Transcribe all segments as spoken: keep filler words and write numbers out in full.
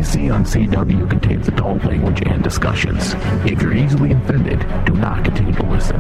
C on C W contains adult language and discussions. If you're easily offended, do not continue to listen.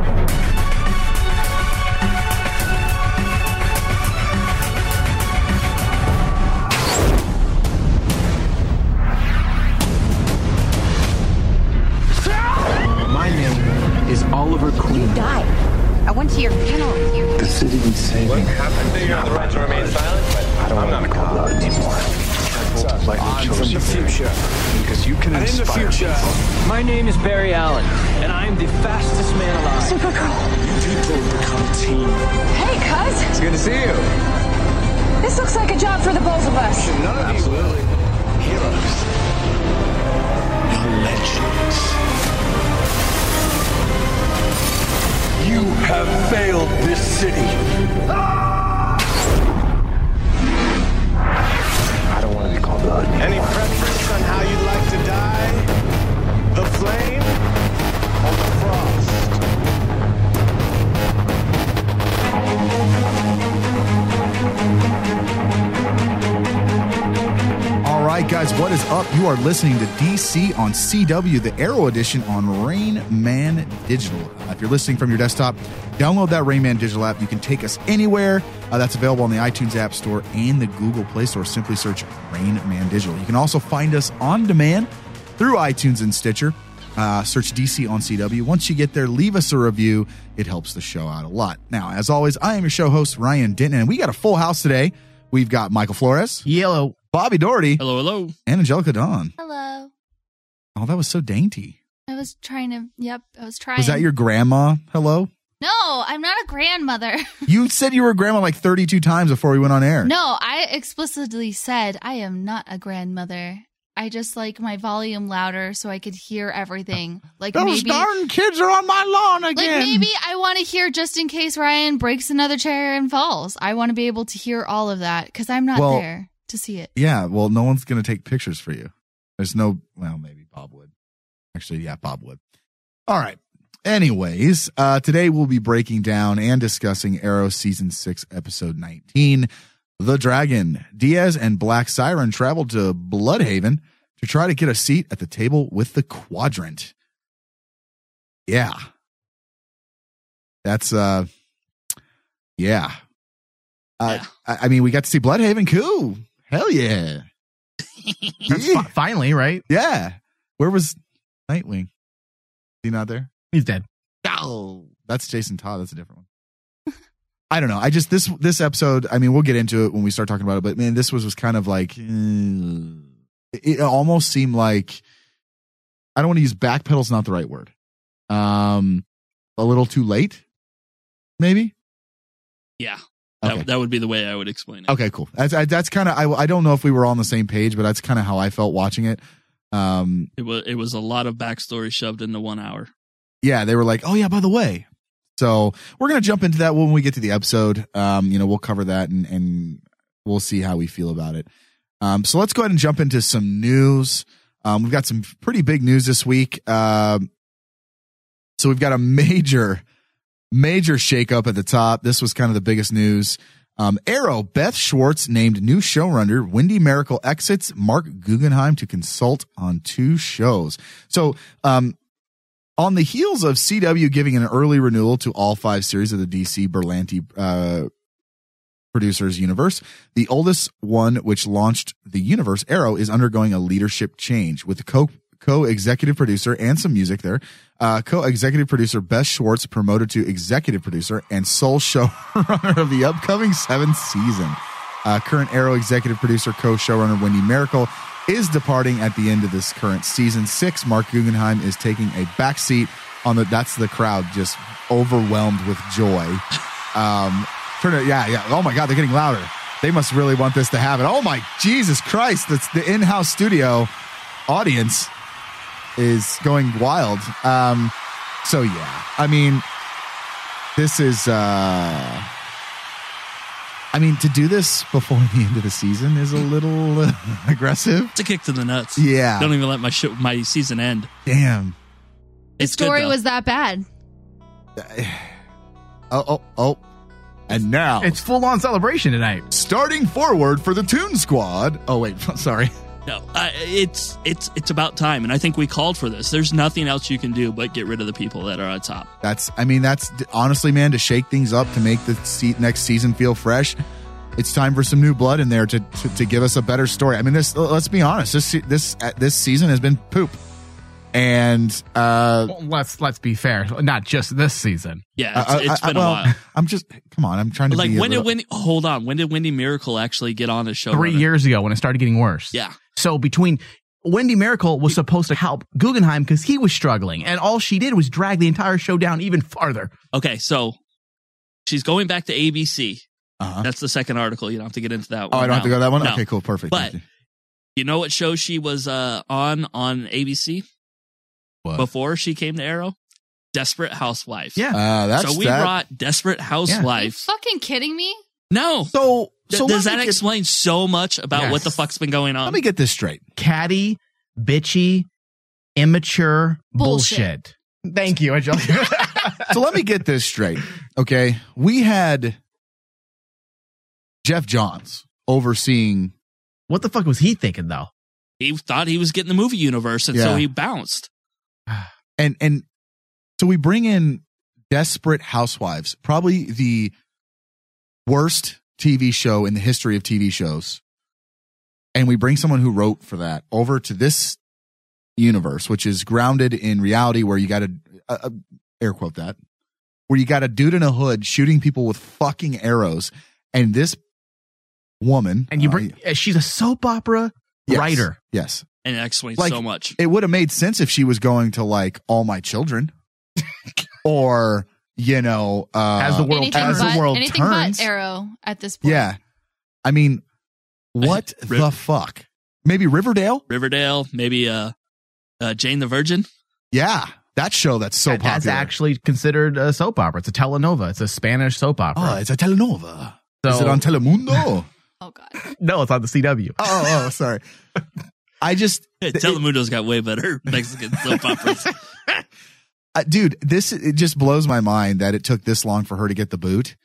My name is Oliver Queen. You died. I went to your funeral with you. The city needs saving. What happened to you? The right to remain silent, but I don't I'm want not to a call cop out anymore. I'm from the future. Because you can And in the inspire future, people. my name is Barry Allen, and I am the fastest man alive. Supergirl. People become a team. Hey, cuz. It's good to see you. This looks like a job for the both of us. None of Absolutely. Heroes. You're legends. You have failed this city. I don't want to be called out. Any preference on how you'd like to die? The flame or the frost? All right, guys, what is up? You are listening to D C on C W, the Arrow edition on Rain Man Digital. Uh, if you're listening from your desktop, download that Rain Man Digital app. You can take us anywhere. Uh, that's available on the iTunes App Store and the Google Play Store. Simply search Rain Man Digital. You can also find us on demand through iTunes and Stitcher. Uh, search D C on C W. Once you get there, leave us a review. It helps the show out a lot. Now, as always, I am your show host, Ryan Denton, and we got a full house today. We've got Michael Flores. Yellow. Bobby Doherty. Hello, hello. And Angelica Dawn. Hello. Oh, that was so dainty. I was trying to, yep, I was trying. Was that your grandma? Hello? No, I'm not a grandmother. You said you were a grandma like thirty-two times before we went on air. No, I explicitly said I am not a grandmother. I just like my volume louder so I could hear everything. Like Those maybe, darn kids are on my lawn like again. maybe I want to hear just in case Ryan breaks another chair and falls. I want to be able to hear all of that because I'm not Well, there to see it. Yeah, well, no one's going to take pictures for you. There's no, well, maybe Bob would. Actually, yeah, Bob would. All right. Anyways, uh, today we'll be breaking down and discussing Arrow Season six, Episode nineteen, The Dragon. Diaz and Black Siren traveled to Bloodhaven to try to get a seat at the table with the Quadrant. Yeah. That's, uh, yeah. Uh, Yeah. I, I mean, we got to see Bloodhaven. Cool. Hell yeah. That's fi- finally, right? Yeah. Where was Nightwing? Is he not there? He's dead. Oh, that's Jason Todd. That's a different one. I don't know. I just, this, this episode, I mean, we'll get into it when we start talking about it, but man, this was, was kind of like, uh, it, it almost seemed like, I don't want to use backpedal's not the right word. Um, a little too late, maybe. Yeah, that, Okay. that would be the way I would explain it. Okay, cool. That's, I, that's kind of, I, I don't know if we were all on the same page, but that's kind of how I felt watching it. Um, It was it was a lot of backstory shoved into one hour. yeah, they were like, oh yeah, by the way. So we're going to jump into that when we get to the episode. Um, you know, we'll cover that and, and we'll see how we feel about it. Um, so let's go ahead and jump into some news. Um, we've got some pretty big news this week. Um, so we've got a major, major shakeup at the top. This was kind of the biggest news. Um, Arrow, Beth Schwartz named new showrunner. Wendy Miracle exits Mark Guggenheim to consult on two shows. So, um, on the heels of C W giving an early renewal to all five series of the D C Berlanti uh, producers universe, the oldest one, which launched the universe, Arrow, is undergoing a leadership change with the co co-executive producer and some music there. Uh, co-executive producer Beth Schwartz promoted to executive producer and sole showrunner of the upcoming seventh season. Uh, current Arrow executive producer, co-showrunner Wendy Miracle is departing at the end of this current season six. Mark Guggenheim is taking a backseat on the, that's the crowd just overwhelmed with joy. Um, turn it, yeah, yeah. Oh my God, they're getting louder. They must really want this to happen. Oh my Jesus Christ. That's the in-house studio audience is going wild. Um, so yeah, I mean, this is, uh, I mean, to do this before the end of the season is a little uh, aggressive. It's a kick to the nuts. Yeah. Don't even let my show, my season end. Damn. The It's story good, though. was that bad. Oh, oh, oh. And now, It's full on celebration tonight. starting forward for the Toon Squad. Oh, wait, sorry. No, uh, it's it's it's about time, and I think we called for this. There's nothing else you can do but get rid of the people that are on top. That's, I mean, that's honestly, man, to shake things up, to make the se- next season feel fresh. It's time for some new blood in there to, to to give us a better story. I mean, this. Let's be honest. This this uh, this season has been poop, and uh, well, let's let's be fair. Not just this season. Yeah, it's, uh, it's I, been well, a while. I'm just come on. I'm trying to Like be when a did little, Wendy? Hold on. When did Wendy Miracle actually get on the show? Three runner? years ago when it started getting worse. Yeah. So between Wendy Miracle was supposed to help Guggenheim because he was struggling, and all she did was drag the entire show down even farther. Okay, so she's going back to A B C. Uh-huh. That's the second article. You don't have to get into that one. Oh, I don't now. have to go to that one? No. Okay, cool. Perfect. But Thank you. you know what show she was uh, on on A B C What? before she came to Arrow? Desperate Housewives. Yeah. Uh, that's so we that. brought Desperate Housewives. Fucking kidding me? No. So, Th- so does let that me get- explain so much about Yes. what the fuck's been going on? Let me get this straight. Catty, bitchy, immature Bullshit. bullshit. Thank you, Angelica. So let me get this straight. Okay, we had Jeff Johns overseeing. What the fuck was he thinking, though? He thought he was getting the movie universe, and Yeah. so he bounced. And and so we bring in Desperate Housewives, probably the worst T V show in the history of T V shows. And we bring someone who wrote for that over to this universe, which is grounded in reality, where you got to uh, uh, air quote that, where you got a dude in a hood shooting people with fucking arrows. And this woman, And you uh, bring, uh, she's a soap opera yes, writer. Yes. And that explains Like, so much. It would have made sense if she was going to like All My Children or, you know, uh, As the world Anything as but, the world anything turns. but Arrow at this point. Yeah. I mean, what Riv- the fuck? Maybe Riverdale? Riverdale, maybe uh, uh, Jane the Virgin. Yeah. That show that's so That- That's popular. actually considered a soap opera. It's a telenovela. It's a Spanish soap opera. Oh, it's a telenova. So- Is it on Telemundo? Oh God. No, it's on the C W. oh, oh, sorry. I just, Yeah, Telemundo's got way better Mexican soap operas. uh, dude, this, it just blows my mind that it took this long for her to get the boot.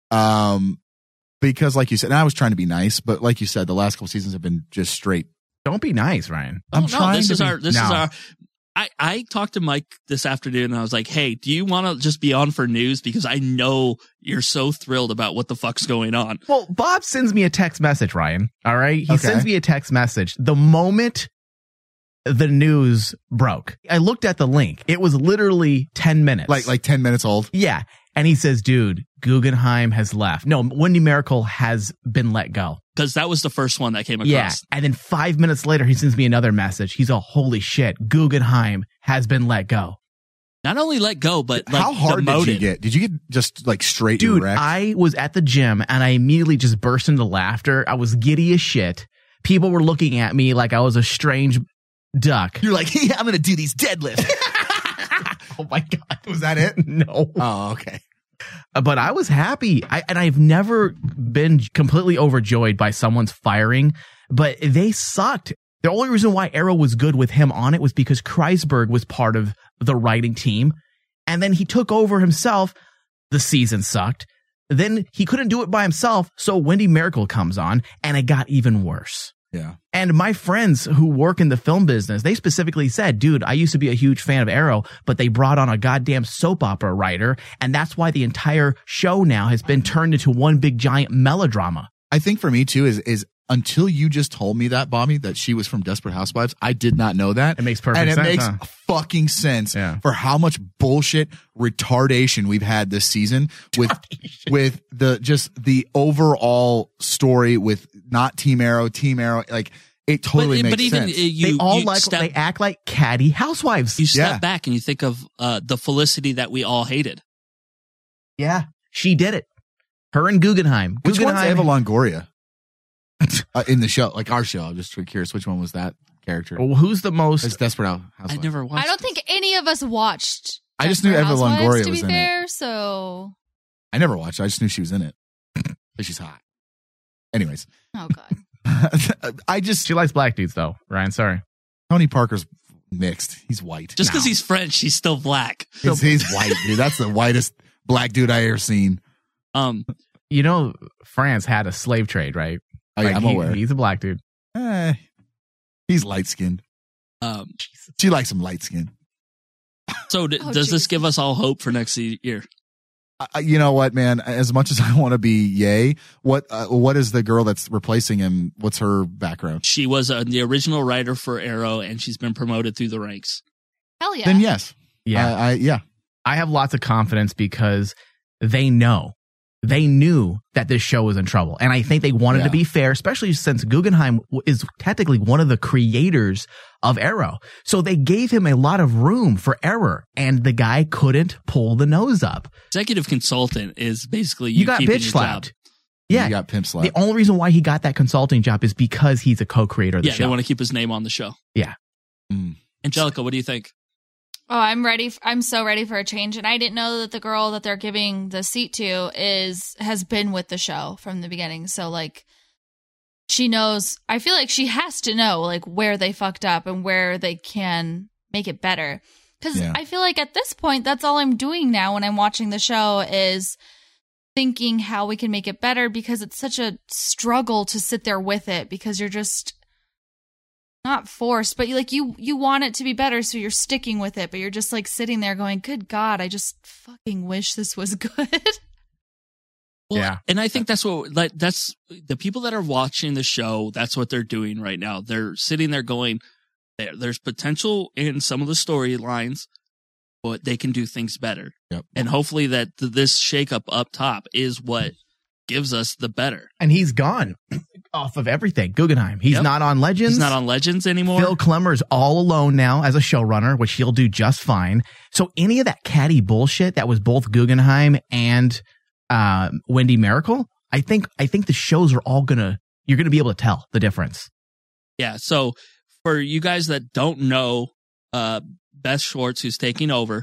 Um, because like you said, and I was trying to be nice, but like you said, the last couple seasons have been just straight. Don't be nice, Ryan. Oh, I'm no, trying this to is be- our. This is No. our. I, I talked to Mike this afternoon and I was like, hey, do you want to just be on for news? Because I know you're so thrilled about what the fuck's going on. Well, Bob sends me a text message, Ryan. All right. He Okay. sends me a text message the moment the news broke. I looked at the link. It was literally ten minutes. Like, like ten minutes old. yeah. And he says, dude, Guggenheim has left. No, Wendy Miracle has been let go. Because that was the first one that came across. Yeah. And then five minutes later, he sends me another message. He's a holy shit. Guggenheim has been let go. Not only let go, but like How hard demoted. did you get? Did you get just like straight Dude, erect? I was at the gym and I immediately just burst into laughter. I was giddy as shit. People were looking at me like I was a strange duck. You're like, hey, I'm going to do these deadlifts. Oh my God. Was that it? No. Oh, okay. But I was happy. I, and I've never been completely overjoyed by someone's firing, but they sucked. The only reason why Arrow was good with him on it was because Kreisberg was part of the writing team. And then he took over himself. The season sucked. Then he couldn't do it by himself. So Wendy Miracle comes on and it got even worse. Yeah. And my friends who work in the film business, they specifically said, dude, I used to be a huge fan of Arrow, but they brought on a goddamn soap opera writer. And that's why the entire show now has been turned into one big giant melodrama. I think for me too is, is until you just told me that, Bobby, that she was from Desperate Housewives, I did not know that. It makes perfect and it sense, makes huh? fucking sense Yeah. for how much bullshit retardation we've had this season with, with the, just the overall story with not Team Arrow, Team Arrow. Like it totally but, makes but even sense. uh, you, they all you like, step, they act like catty housewives. you step Yeah. back and you think of uh, the Felicity that we all hated. Yeah, she did it. Her and Guggenheim. Which one's Guggenheim. Eva Longoria uh, in the show? Like our show. I'm just curious. Which one was that character? Well, who's the most? It's Desperate Housewives. I never watched I don't think any of us watched. I just knew Desperate Eva Housewives, Longoria to was be in it. fair, so I never watched it. I just knew she was in it. But she's hot. Anyways. oh god. I just She likes black dudes, though. Ryan, sorry. Tony Parker's mixed. He's white. Just because No. he's French, he's still black. he's, he's white, dude. That's the whitest black dude I ever seen. Um, You know, France had a slave trade, right? Oh, yeah, Like, I'm he- aware. He's a black dude. Eh, He's light skinned. Um, she likes him light skinned. So d- Oh, does geez. this give us all hope for next year? Uh, you know what, man? As much as I want to be yay, what uh, what is the girl that's replacing him? What's her background? She was uh, the original writer for Arrow, and she's been promoted through the ranks. Hell yeah. Then yes, Yeah. I, I yeah. I have lots of confidence because they know. They knew that this show was in trouble. And I think they wanted Yeah. to be fair, especially since Guggenheim w- is technically one of the creators of Arrow. So they gave him a lot of room for error, and the guy couldn't pull the nose up. Executive consultant is basically you, You got keeping bitch your slapped. job. Yeah. You got pimp The slapped. only reason why he got that consulting job is because he's a co-creator of the Yeah, show. they want to keep his name on the show. Yeah. Mm. Angelica, what do you think? Oh, I'm ready. f- I'm so ready for a change. And I didn't know that the girl that they're giving the seat to is has been with the show from the beginning. So like, she knows. I feel like she has to know like where they fucked up and where they can make it better. Because Yeah. I feel like at this point, that's all I'm doing now when I'm watching the show is thinking how we can make it better. Because it's such a struggle to sit there with it because you're just. Not forced, but you like you you want it to be better, so you're sticking with it. But you're just like sitting there going, "Good God, I just fucking wish this was good." Well, Yeah. and I think that's what like that's the people that are watching the show. That's what they're doing right now. They're sitting there going, there, "There's potential in some of the storylines, but they can do things better." Yep. And hopefully that th- this shakeup up top is what gives us the better. And he's gone off of everything. Guggenheim. He's Yep. not on Legends. He's not on Legends anymore. Phil Klemmer's all alone now as a showrunner, which he'll do just fine. So any of that catty bullshit that was both Guggenheim and uh, Wendy Miracle, I think I think the shows are all gonna you're gonna be able to tell the difference. Yeah. So for you guys that don't know, uh, Beth Schwartz, who's taking over,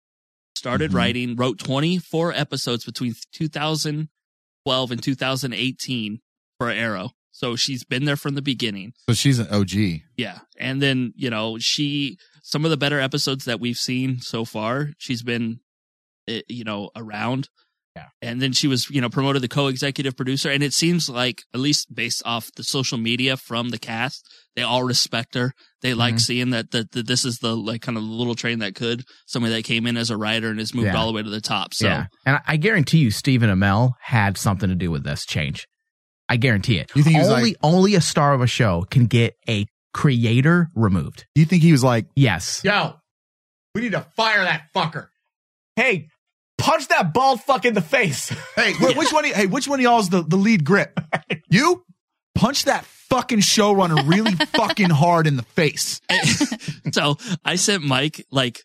started Mhm. writing, wrote twenty-four episodes between two thousand twelve and two thousand eighteen for Arrow. So she's been there from the beginning. So she's an O G. Yeah. And then, you know, she, some of the better episodes that we've seen so far, she's been, eh, you know, around. Yeah. And then she was, you know, promoted the co-executive producer. And it seems like, at least based off the social media from the cast, they all respect her. They like Mhm. seeing that, that, that this is the, like, kind of the little train that could, somebody that came in as a writer and has moved Yeah. all the way to the top. So, Yeah. And I, I guarantee you Stephen Amell had something to do with this change. I guarantee it. You think he was only like- only a star of a show can get a creator removed. Do you think he was like, Yes. Yo, we need to fire that fucker. Hey, punch that bald fuck in the face. hey, wh- which one? Of, y- hey, which one of y'all is the, the lead grip? You punch that fucking showrunner really fucking hard in the face. so I sent Mike, like,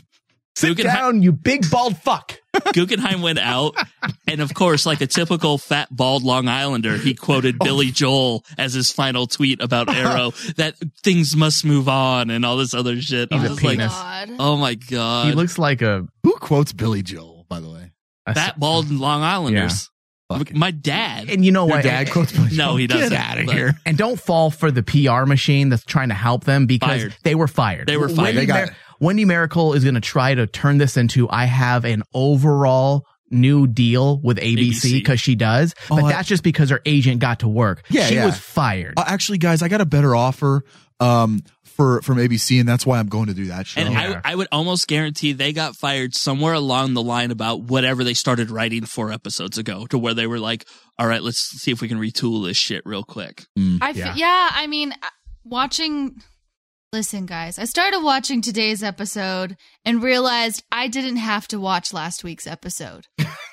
Sit Guggenheim- down, you big bald fuck. Guggenheim went out, and of course, like a typical fat, bald Long Islander, he quoted Billy Joel as his final tweet about Arrow, that things must move on and all this other shit. He's I a was like, penis. God. oh my God. He looks like a, Who quotes Billy Joel, by the way? a Fat, bald Long Islanders. Fuck it. My dad. And you know Your what? dad quotes Billy Joel? No, he doesn't. Get out of but- here. And don't fall for the P R machine that's trying to help them because Fired. they were fired. They were fired. Wendy, They got Mir- it. Wendy Miracle is going to try to turn this into I have an overall new deal with A B C A B C. because she does. But Oh, I- that's just because her agent got to work. Yeah, she yeah. was fired. Uh, actually, guys, I got a better offer um, for from A B C, and that's why I'm going to do that show. And Yeah. I, I would almost guarantee they got fired somewhere along the line about whatever they started writing four episodes ago, to where they were like, all right, let's see if we can retool this shit real quick. I f- Yeah. yeah. I mean, uh, watching. Listen, guys, I started watching today's episode and realized I didn't have to watch last week's episode.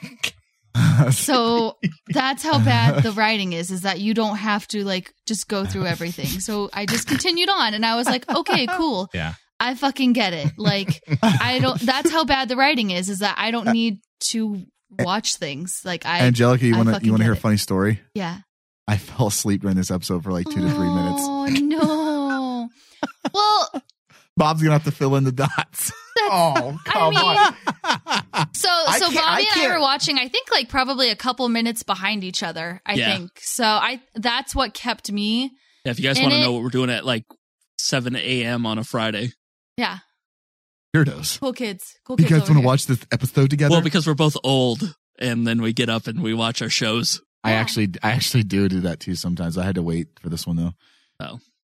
So that's how bad the writing is, is that you don't have to like just go through everything. So I just continued on and I was like, okay, cool. Yeah. I fucking get it. Like, I don't, that's how bad the writing is, is that I don't need to watch things. Like, I, Angelica, you I want to fucking you want to get hear a it. funny story? Yeah. I fell asleep during this episode for like two to three minutes. Oh, no. Well, Bob's gonna have to fill in the dots. Oh, I come mean, on. so I so can't- I Bobby and I can't- were watching, I think like probably a couple minutes behind each other, I Yeah. think. So I that's what kept me. Yeah, if you guys And want to it- know what we're doing at like seven a.m. on a Friday. Yeah. Weirdos. Cool kids. Cool You kids. guys over want to here. watch this episode together? Well, because we're both old, and then we get up and we watch our shows. I Yeah. actually, I actually do do that too sometimes. I had to wait for this one though. Oh.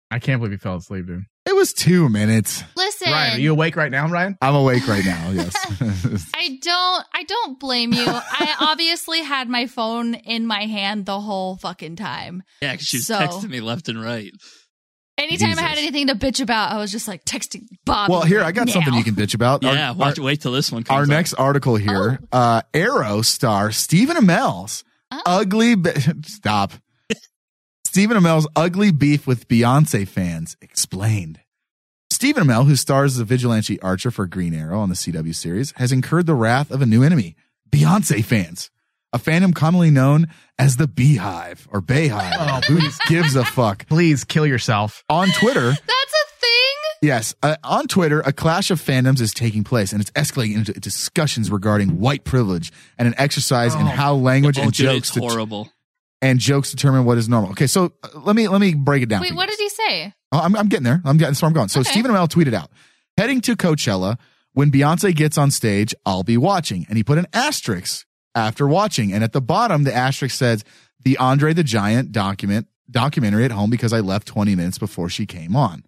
I can't believe you fell asleep, dude. It was two minutes. Listen, Ryan, are you awake right now, Ryan? I'm awake right now. Yes. I don't. I don't blame you. I obviously had my phone in my hand the whole fucking time. Yeah, because she was So- texting me left and right. Anytime Jesus. I had anything to bitch about, I was just like texting Bob. Well, here I got now. something you can bitch about. Yeah, Our- watch, our- wait till this one comes Our out. next article here, Oh. uh, Arrow star Stephen Amell's ugly. Be- Stop. Stephen Amell's ugly beef with Beyonce fans explained. Stephen Amell, who stars as a vigilante archer for Green Arrow on the C W series, has incurred the wrath of a new enemy: Beyonce fans. A fandom commonly known as the Beehive or Bayhive. Oh, Who gives a fuck? Please kill yourself. On Twitter, That's a thing. yes, uh, on Twitter, a clash of fandoms is taking place, and it's escalating into discussions regarding white privilege and an exercise in Oh. how language Oh, and dude, jokes it's det- horrible. and jokes determine what is normal. Okay, so uh, let me let me break it down. Wait, for you what guys. did he say? Oh, I'm, I'm getting there. I'm getting. That's where I'm going. So Okay. Stephen Amell tweeted out, "Heading to Coachella. When Beyonce gets on stage, I'll be watching." And he put an asterisk after watching, and at the bottom, the asterisk says, "The Andre the Giant document documentary at home because I left twenty minutes before she came on."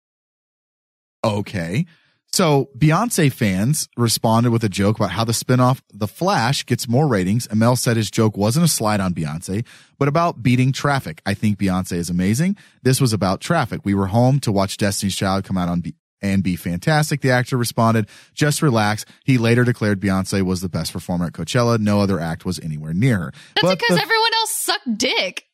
Okay. So Beyonce fans responded with a joke about how the spinoff The Flash gets more ratings. Amell said his joke wasn't a slide on Beyonce, but about beating traffic. "I think Beyonce is amazing. This was about traffic. We were home to watch Destiny's Child come out on B- and be fantastic." The actor responded, "Just relax." He later declared Beyonce was the best performer at Coachella. No other act was anywhere near her. That's But because the- everyone else sucked dick.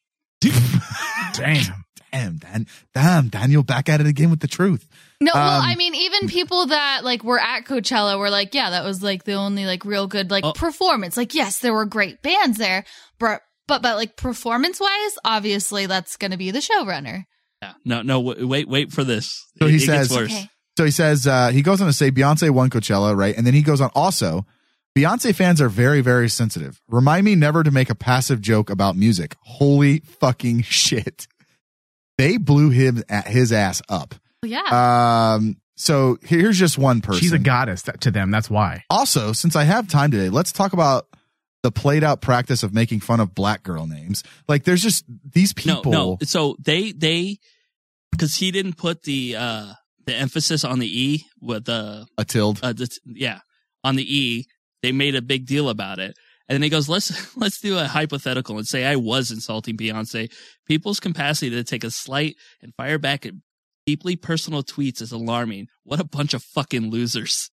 Damn, damn, Dan, damn, Daniel, back at it again with the truth. No, well, Um, I mean, even people that like were at Coachella were like, yeah, that was like the only like real good like Oh. performance. Like, yes, there were great bands there, but but but like performance wise, obviously that's going to be the showrunner. Yeah. No, no, w- wait, wait for this. So It- he it gets says, worse. Okay. so he says, uh, he goes on to say Beyonce won Coachella, right? And then he goes on also, Beyonce fans are very, very sensitive. Remind me never to make a passive joke about music. Holy fucking shit. They blew him at his ass up. Well, yeah. Um, so here's just one person. She's a goddess to them. That's why. Also, since I have time today, let's talk about the played out practice of making fun of black girl names. Like there's just these people. No, no. So they, they, because he didn't put the, uh, the emphasis on the E with the, a tilde. uh, the, yeah, on the E, they made a big deal about it. And then he goes, let's, let's do a hypothetical and say I was insulting Beyonce. People's capacity to take a slight and fire back at deeply personal tweets is alarming. What a bunch of fucking losers.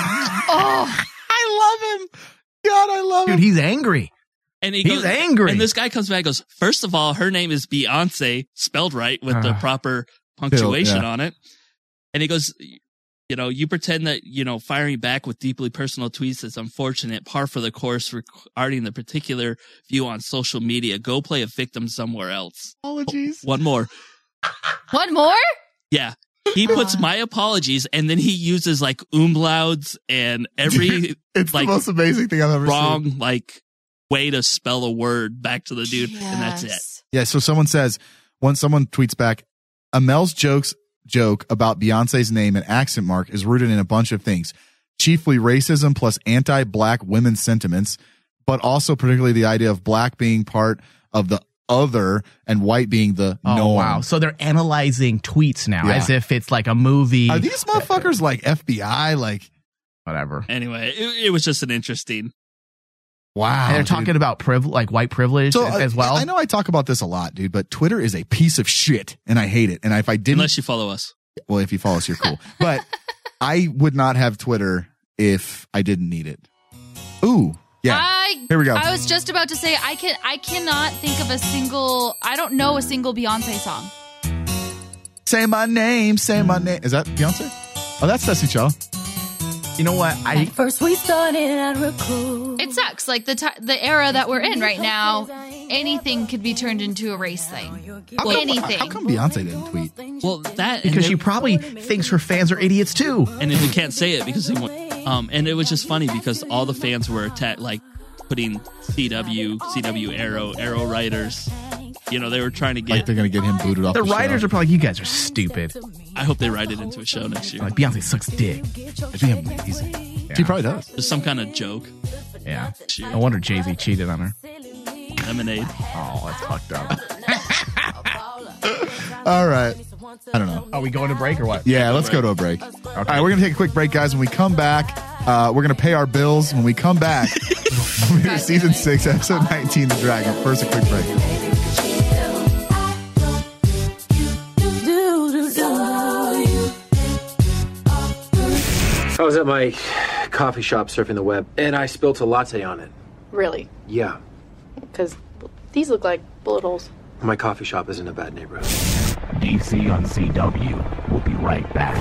Oh, I love him. God, I love Dude, him. he's angry. And he He's goes, angry. And this guy comes back and goes, first of all, her name is Beyonce, spelled right with the Ah. proper punctuation yeah. on it. And he goes, you know, you pretend that, you know, firing back with deeply personal tweets is unfortunate, par for the course regarding the particular view on social media. Go play a victim somewhere else. Apologies. One more. one more? Yeah. He puts my apologies and then he uses like umlauts and every It's like the most amazing thing I've ever wrong seen. like way to spell a word back to the dude. And that's it. Yes. Yeah, so someone says, when someone tweets back, Amel's jokes joke about Beyonce's name and accent mark is rooted in a bunch of things, chiefly racism plus anti-black women's sentiments, but also particularly the idea of black being part of the other and white being the Oh, norm. wow. So they're analyzing tweets now Yeah. as if it's like a movie. Are these motherfuckers like F B I? Like, Whatever. Anyway, it, it was just an interesting. wow. And they're dude. talking about priv- like white privilege So, as, uh, as well. I know I talk about this a lot, dude, but Twitter is a piece of shit and I hate it. And if I didn't, Unless you follow us. well, if you follow us, you're cool. But I would not have Twitter if I didn't need it. Ooh, yeah. I, Here we go. I was just about to say I can I cannot think of a single I don't know a single Beyonce song. Say my name, say my name. Is that Beyonce? Oh, that's Destiny Child. You know what? I First we started at recruit. It sucks. Like the t- the era that we're in right now, anything could be turned into a race thing. How come, Anything. How come Beyonce didn't tweet? Well, that because and she it- probably thinks her fans are idiots too. and then he can't say it because he went. Um, and it was just funny because all the fans were attacked, like putting C W, C W Arrow, Arrow writers. You know, they were trying to Like get. they're gonna get him booted off. The the writers show. are probably like, you guys are stupid. I hope they write it into a show next year. Like Beyonce sucks dick. It'd be amazing. Yeah. She probably does. Just some kind of joke. Yeah. Shit. No wonder Jay-Z cheated on her. Lemonade. Oh, that's fucked up. All right. I don't know. Are we going to break or what? Yeah, let's go to a break. Okay. All right, we're going to take a quick break, guys. When we come back, uh, we're going to pay our bills. When we come back, we're going to season six, episode nineteen, The Dragon. First, a quick break. I was at my coffee shop surfing the web, and I spilled a latte on it. Really? Yeah. Because these look like bullet holes. My coffee shop is in a bad neighborhood. D C on C W. We'll be right back.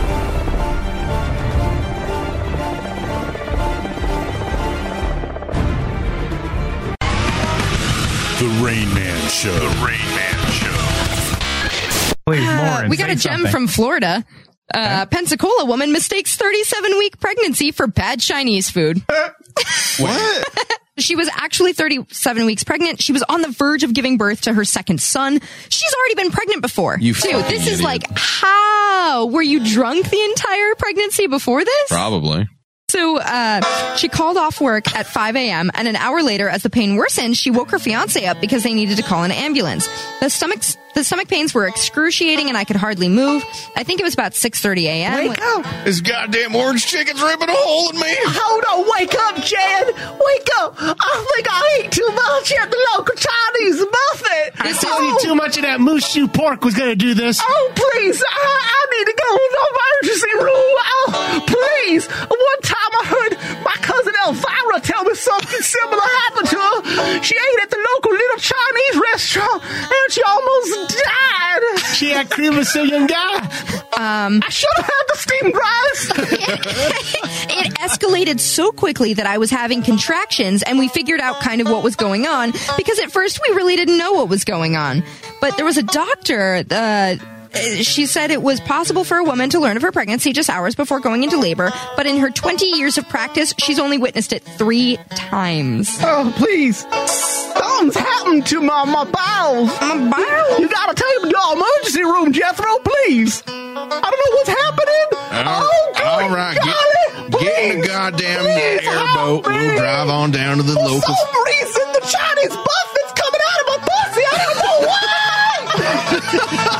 The Rain Man Show. The Rain Man Show. Please, Uh, Lauren, we got say a gem something. from Florida. Uh, Pensacola woman mistakes thirty-seven week pregnancy for bad Chinese food. What? She was actually thirty-seven weeks pregnant. She was on the verge of giving birth to her second son. She's already been pregnant before. You Dude, fucking this is idiot. like, how? Were you drunk the entire pregnancy before this? Probably. So uh, she called off work at five a.m. and an hour later, as the pain worsened, she woke her fiance up because they needed to call an ambulance. The stomachs, the stomach pains were excruciating and I could hardly move. I think it was about six thirty a.m. Wake up! This goddamn orange chicken's ripping a hole in me. Hold on, wake up, Jan. Wake up. I think I ate too much at the local Chinese buffet. I told you too much of that moose shoe pork was going to do this. Oh, please. I, I need to go to the emergency room. Oh, please. One time I heard my cousin Elvira tell me something similar happened to her. She ate at the local little Chinese restaurant and she almost died. She had cream of young guy. Um, I should have had the steamed rice. It escalated so quickly that I was having contractions, and we figured out kind of what was going on, because at first we really didn't know what was going on. But there was a doctor, uh, she said it was possible for a woman to learn of her pregnancy just hours before going into labor, but in her twenty years of practice, she's only witnessed it three times. Oh, please. Something's happened to my, my bowels. My bowels? You gotta take me to the emergency room, Jethro, please. I don't know what's happening. Uh, oh, good all right, golly, get, get in the goddamn airboat. We'll drive on down to the For local. some reason, the Chinese buffet's coming out of my pussy. I don't know why.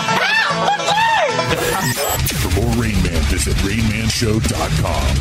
For more Rain Man, visit rain man show dot com.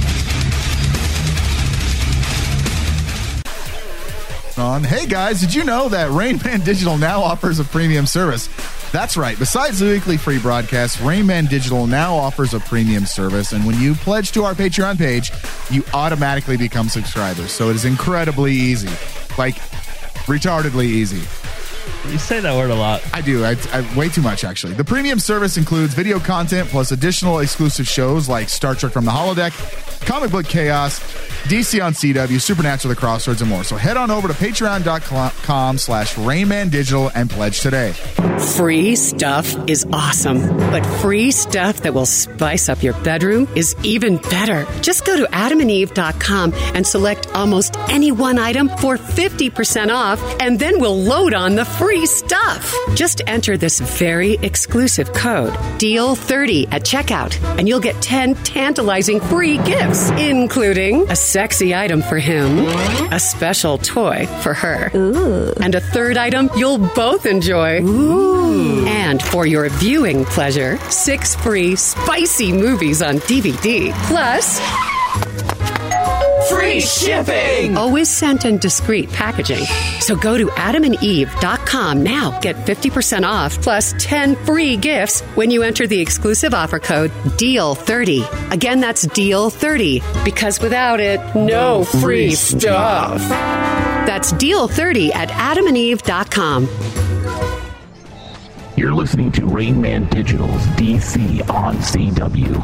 On. Hey guys, did you know that Rain Man Digital now offers a premium service? That's right. Besides the weekly free broadcast, Rain Man Digital now offers a premium service, and when you pledge to our Patreon page, you automatically become subscribers. So it is incredibly easy, like retardedly easy. You say that word a lot. I do. I, I way too much, actually. The premium service includes video content plus additional exclusive shows like Star Trek from the Holodeck, Comic Book Chaos, D C on C W, Supernatural, The Crossroads, and more. So head on over to patreon.com slash Rainman Digital and pledge today. Free stuff is awesome, but free stuff that will spice up your bedroom is even better. Just go to adam and eve dot com and select almost any one item for fifty percent off, and then we'll load on the free stuff. Just enter this very exclusive code, deal thirty at checkout, and you'll get ten tantalizing free gifts, including a sexy item for him, a special toy for her, Ooh. and a third item you'll both enjoy. Ooh. And for your viewing pleasure, six free spicy movies on D V D. Plus, free shipping! Always sent in discreet packaging. So go to adam and eve dot com now. Get fifty percent off plus ten free gifts when you enter the exclusive offer code deal thirty. Again, that's deal thirty, because without it, no free stuff. That's deal thirty at adam and eve dot com. You're listening to Rain Man Digital's D C on C W.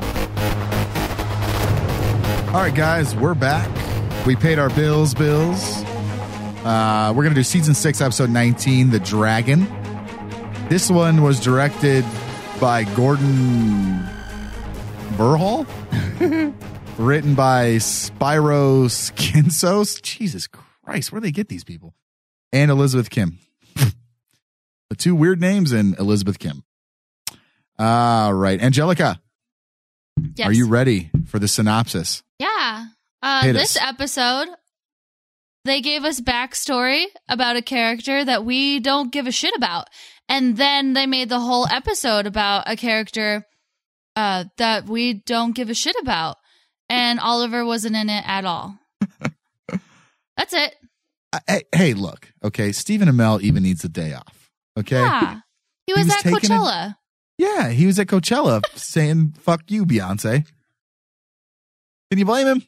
All right, guys, we're back. We paid our bills, bills. Uh, we're going to do season six, episode nineteen, The Dragon. This one was directed by Gordon Verhall. Written by Spyro Skinsos. Jesus Christ, where do they get these people? And Elizabeth Kim. The two weird names and Elizabeth Kim. All right, Angelica. Yes. Are you ready for the synopsis? Yeah. Uh, Hit this us. episode, they gave us backstory about a character that we don't give a shit about. And then they made the whole episode about a character uh, that we don't give a shit about. And Oliver wasn't in it at all. That's it. Hey, hey, look, okay, Stephen Amell even needs a day off, okay? Yeah. He was, was at taking a- Coachella. Yeah, he was at Coachella saying, fuck you, Beyonce. Can you blame him?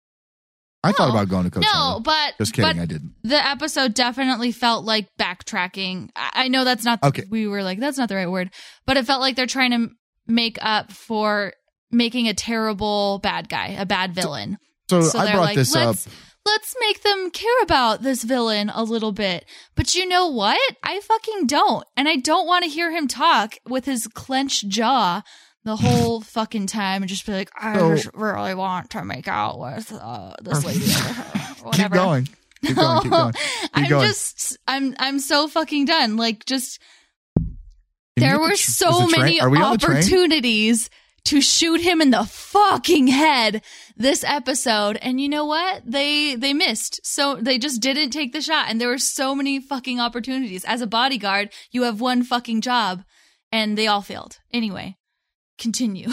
I thought about going to Coachella. No, but Just kidding, but I didn't. The episode definitely felt like backtracking. I, I know that's not. Okay. We were like, that's not the right word, but it felt like they're trying to make up for making a terrible bad guy, a bad villain. So, so I they're brought like, this let's, up. Let's make them care about this villain a little bit. But you know what? I fucking don't, and I don't want to hear him talk with his clenched jaw the whole fucking time and just be like, I So- just really want to make out with uh, this lady over here. Keep Whatever. going. Keep going. Keep going. Keep I'm going. just, I'm, I'm so fucking done. Like, just Can you there get the were tr- so is the train- many are we on the train? opportunities to shoot him in the fucking head this episode, and you know what? They they missed. So they just didn't take the shot, and there were so many fucking opportunities. As a bodyguard, you have one fucking job, and they all failed. Anyway, continue.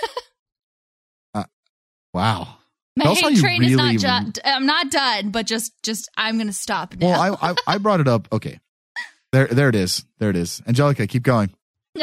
Uh, wow. My Tell us how hate you train is really- not ju- I'm not done, but just just I'm gonna stop now. Well, I, I I brought it up. Okay, there there it is. There it is. Angelica, keep going. no,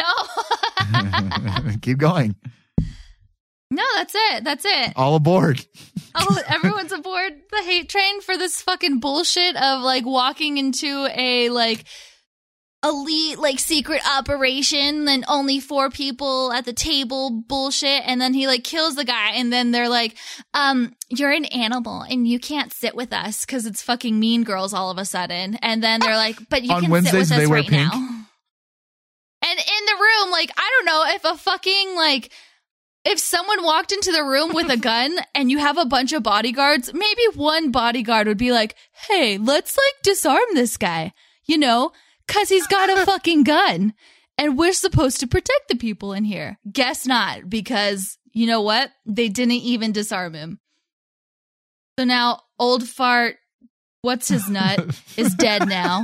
keep going. no, that's it. That's it. All aboard. Oh, everyone's aboard the hate train for this fucking bullshit of like walking into a like elite like secret operation and only four people at the table bullshit, and then he like kills the guy, and then they're like, um you're an animal and you can't sit with us because it's fucking Mean Girls all of a sudden, and then they're like, but you On can Wednesdays, sit with they us wear right pink? now. And in the room, like, I don't know if a fucking like if someone walked into the room with a gun and you have a bunch of bodyguards, maybe one bodyguard would be like, hey, let's like disarm this guy, you know, because he's got a fucking gun and we're supposed to protect the people in here. Guess not, because you know what? They didn't even disarm him. So now old fart, what's his nut, is dead now.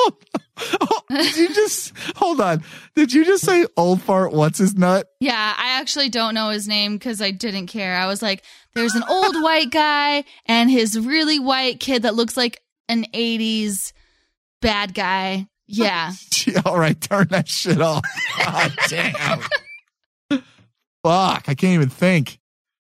Did you just hold on? Did you just say old fart? What's his nut? Yeah, I actually don't know his name because I didn't care. I was like, there's an old white guy and his really white kid that looks like an eighties bad guy. Yeah. All right, turn that shit off. God damn. Fuck, I can't even think.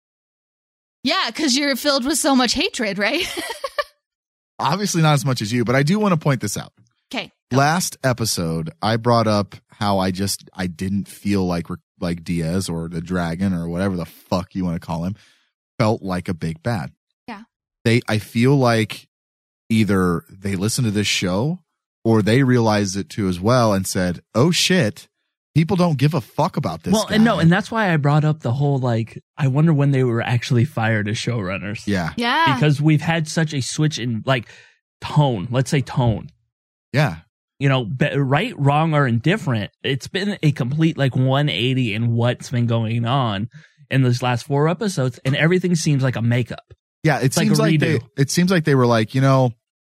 Yeah, because you're filled with so much hatred, right? Obviously not as much as you, but I do want to point this out. Okay. Last episode, I brought up how I just I didn't feel like like Diaz or the Dragon or whatever the fuck you want to call him felt like a big bad. Yeah. They I feel like either they listened to this show or they realized it too as well and said, "Oh shit, people don't give a fuck about this." Well, guy. and no, and that's why I brought up the whole like I wonder when they were actually fired as showrunners. Yeah. Yeah. Because we've had such a switch in like tone. Let's say tone. Yeah. You know, be, right, wrong, or indifferent. It's been a complete like one eighty in what's been going on in those last four episodes, and everything seems like a makeup. Yeah, it It's like seems a like, redo. they it seems like they were like, you know,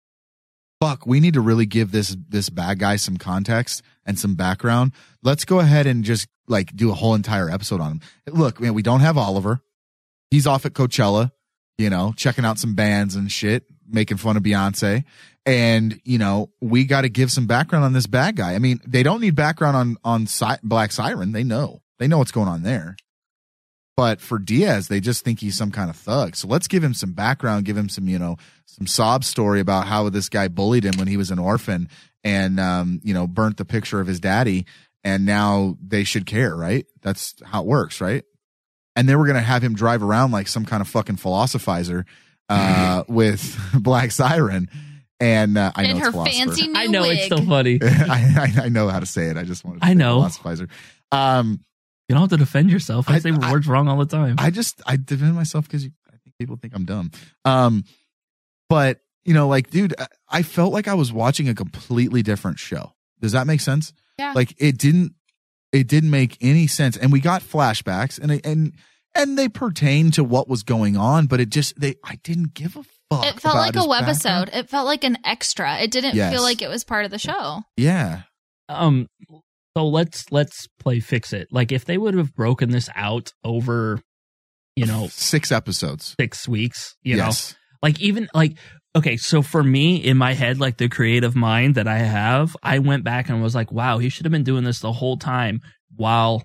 fuck, we need to really give this this bad guy some context and some background. Let's go ahead and just like do a whole entire episode on him. Look, man, we don't have Oliver. He's off at Coachella, you know, checking out some bands and shit, making fun of Beyonce. And, you know, we got to give some background on this bad guy. I mean, they don't need background on, on Si- Black Siren. They know. They know what's going on there. But for Diaz, they just think he's some kind of thug. So let's give him some background, give him some, you know, some sob story about how this guy bullied him when he was an orphan and, um, you know, burnt the picture of his daddy. And now they should care, right? That's how it works, right? And then we're going to have him drive around like some kind of fucking philosophizer uh, with Black Siren. And uh, I know In it's her philosopher. fancy new I know wig. it's so funny. I, I, I know how to say it. I just wanted to I say know. philosophizer. Um, You don't have to defend yourself. I, I- say I- words wrong all the time. I just I defend myself because I think people think I'm dumb. Um, but you know, like, dude, I, I felt like I was watching a completely different show. Does that make sense? Yeah. Like it didn't. It didn't make any sense, and we got flashbacks, and and and they pertain to what was going on, but it just they I didn't give a fuck. It felt about like a his webisode. background. It felt like an extra. It didn't Yes. feel like it was part of the show. Yeah, Um, so let's let's play fix it. Like if they would have broken this out over, you know, six episodes, six weeks, you Yes. know, like even like okay. So for me in my head, like the creative mind that I have, I went back and was like, wow, he should have been doing this the whole time while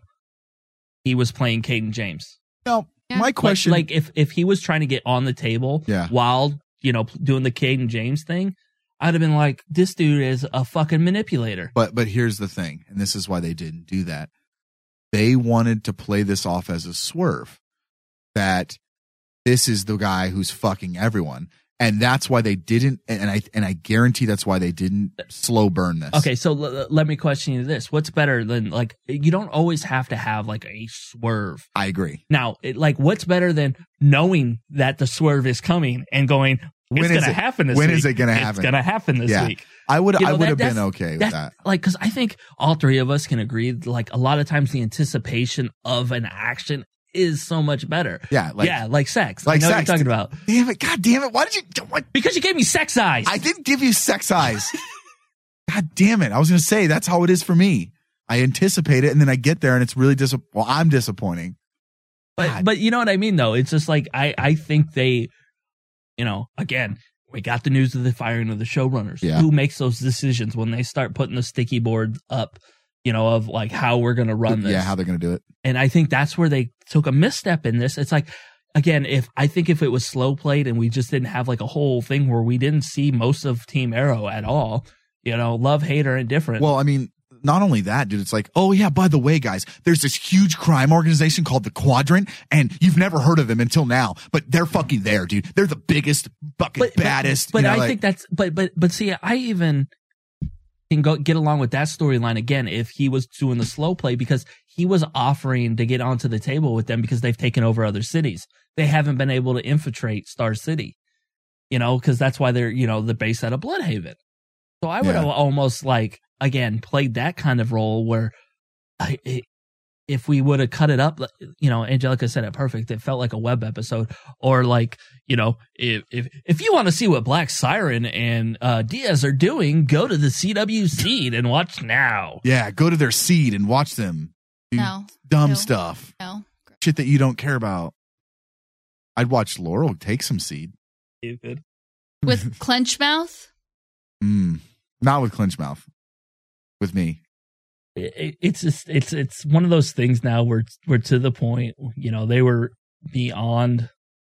he was playing Caden James. No, my question, like, like if if he was trying to get on the table, Yeah. while you know doing the Caden James thing, I'd have been like, this dude is a fucking manipulator. But but here's the thing, and this is why they didn't do that. They wanted to play this off as a swerve, that this is the guy who's fucking everyone, and that's why they didn't. And I and I guarantee that's why they didn't slow burn this. Okay, so l- let me question you this: what's better than like you don't always have to have like a swerve. I agree. Now, it, like, what's better than knowing that the swerve is coming and going? It's When is going to it- happen this when week. is it gonna happen? It's going to happen this Yeah. week. I would You I know, would that- have been that's- okay with that's- that. Like, because I think all three of us can agree. Like, a lot of times the anticipation of an action is so much better. Yeah, like- yeah, like sex. Like I know sex. what you're talking about. Damn it! God damn it! Why did you? What? Because you gave me sex eyes. I didn't give you sex eyes. God damn it! I was going to say that's how it is for me. I anticipate it, and then I get there, and it's really dis. Well, I'm disappointing. But but you know what I mean, though. It's just like I I think they, you know, again, we got the news of the firing of the showrunners. Yeah. Who makes those decisions when they start putting the sticky board up? You know, of like how we're going to run this. Yeah, how they're going to do it. And I think that's where they took a misstep in this. It's like, again, if I think if it was slow played and we just didn't have like a whole thing where we didn't see most of Team Arrow at all, you know, love, hate, or indifferent. Well, I mean, not only that, dude, it's like, oh yeah, by the way, guys, there's this huge crime organization called the Quadrant, and you've never heard of them until now, but they're fucking there, dude. They're the biggest, fucking baddest. But you know, I like- think that's, but, but, but see, I even can go get along with that storyline again if he was doing the slow play, because he was offering to get onto the table with them because they've taken over other cities. They haven't been able to infiltrate Star City, you know, because that's why they're, you know, the base out of Bloodhaven. So I would Yeah. have almost like, again, played that kind of role where I, it, if we would have cut it up, you know, Angelica said it perfect. It felt like a web episode, or like, you know, if if, if you want to see what Black Siren and uh, Diaz are doing, go to the C W Seed and watch now. yeah, go to their seed and watch them do No. dumb No. stuff, No. shit that you don't care about. I'd watch Laurel take some seed. Stupid. With clench mouth? Mm, not with clench mouth. With me. It, it's just it's it's one of those things now where we're to the point, you know, they were beyond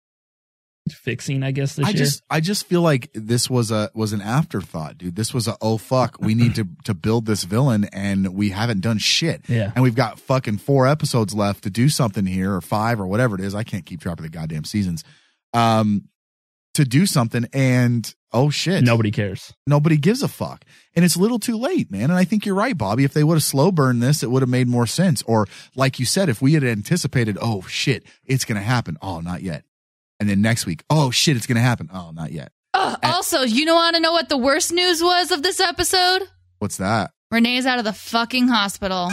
fixing, I guess, this I year. just I just feel like this was a was an afterthought, dude. This was a oh fuck, we need to to build this villain and we haven't done shit. Yeah. And we've got fucking four episodes left to do something here, or five or whatever it is. I can't keep track of the goddamn seasons. Um to do something, and oh shit. Nobody cares. Nobody gives a fuck. And it's a little too late, man. And I think you're right, Bobby. If they would have slow burned this, it would have made more sense. Or like you said, if we had anticipated, oh shit, it's gonna happen. Oh, not yet. And then next week, oh shit, it's gonna happen. Oh, not yet. Uh, also, you don't want to know what the worst news was of this episode? What's that? Renee's out of the fucking hospital.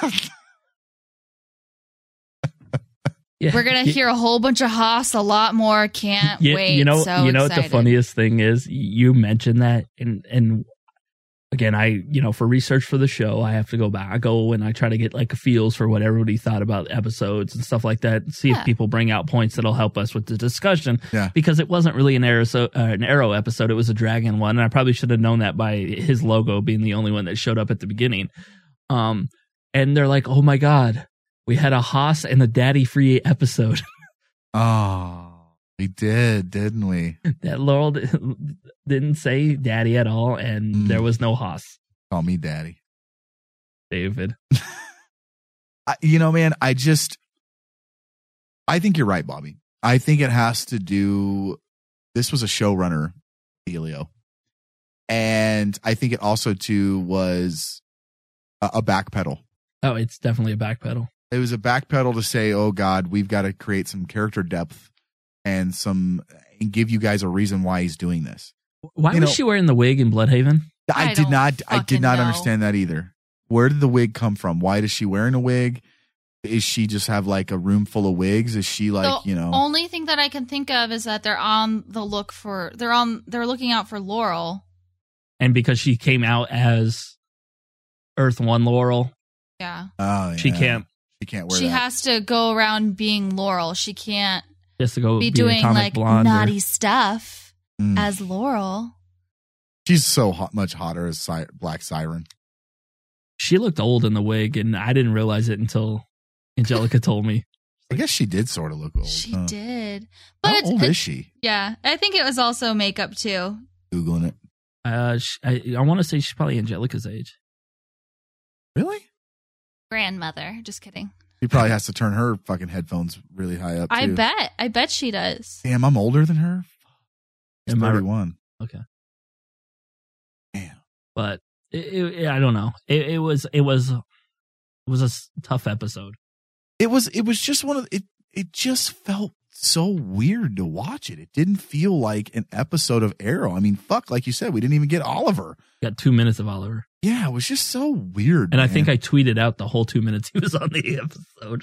Yeah. We're gonna Yeah. hear a whole bunch of Haas a lot more. Can't You, wait. you know, so you know what the excited. funniest thing is? You mentioned that, and and again, I you know for research for the show, I have to go back. I go and I try to get like feels for what everybody thought about episodes and stuff like that. And see Yeah. if people bring out points that'll help us with the discussion. Yeah. Because it wasn't really an arrow, so, uh, an arrow episode. It was a dragon one, and I probably should have known that by his logo being the only one that showed up at the beginning. Um, and they're like, "Oh my god, we had a Haas and a Daddy Free episode." Oh, we did, didn't we? That Laurel di- didn't say daddy at all, and Mm. there was no Haas. Call me daddy. David. I, you know, man, I just, I think you're right, Bobby. I think it has to do, this was a showrunner dealio. And I think it also, too, was a, a backpedal. Oh, it's definitely a backpedal. It was a backpedal to say, oh, God, we've got to create some character depth and some, and give you guys a reason why he's doing this. Why You was know- she wearing the wig in Bloodhaven? I, I did don't not, I did fucking not know. understand that either. Where did the wig come from? Why is she wearing a wig? Is she just have like a room full of wigs? Is she like, the you know? only thing that I can think of is that they're on the look for they're on they're looking out for Laurel. And because she came out as Earth One Laurel. Yeah. Oh, yeah. She can't. She can't wear She that. has to go around being Laurel. She can't Just to go be be doing Atomic like Blonde or- naughty stuff Mm. as Laurel. She's so hot, much hotter as Si- Black Siren. She looked old in the wig, and I didn't realize it until Angelica told me. I guess she did sort of look old. She huh? did. But How it's, old it- is she? Yeah, I think it was also makeup too. Googling it. Uh, sh I, I want to say she's probably Angelica's age. Really? Grandmother. Just kidding. She probably has to turn her fucking headphones really high up, too. I bet. I bet she does. Damn, I'm older than her? She's Am I- thirty-one. Okay. Damn. But it, it, I don't know. It, it was it was it was a s- tough episode. It was it was just one of it it just felt so weird to watch it. It didn't feel like an episode of Arrow. I mean, fuck, like you said, we didn't even get Oliver. Got two minutes of Oliver, Yeah, it was just so weird. and I man. think I tweeted out the whole two minutes he was on the episode.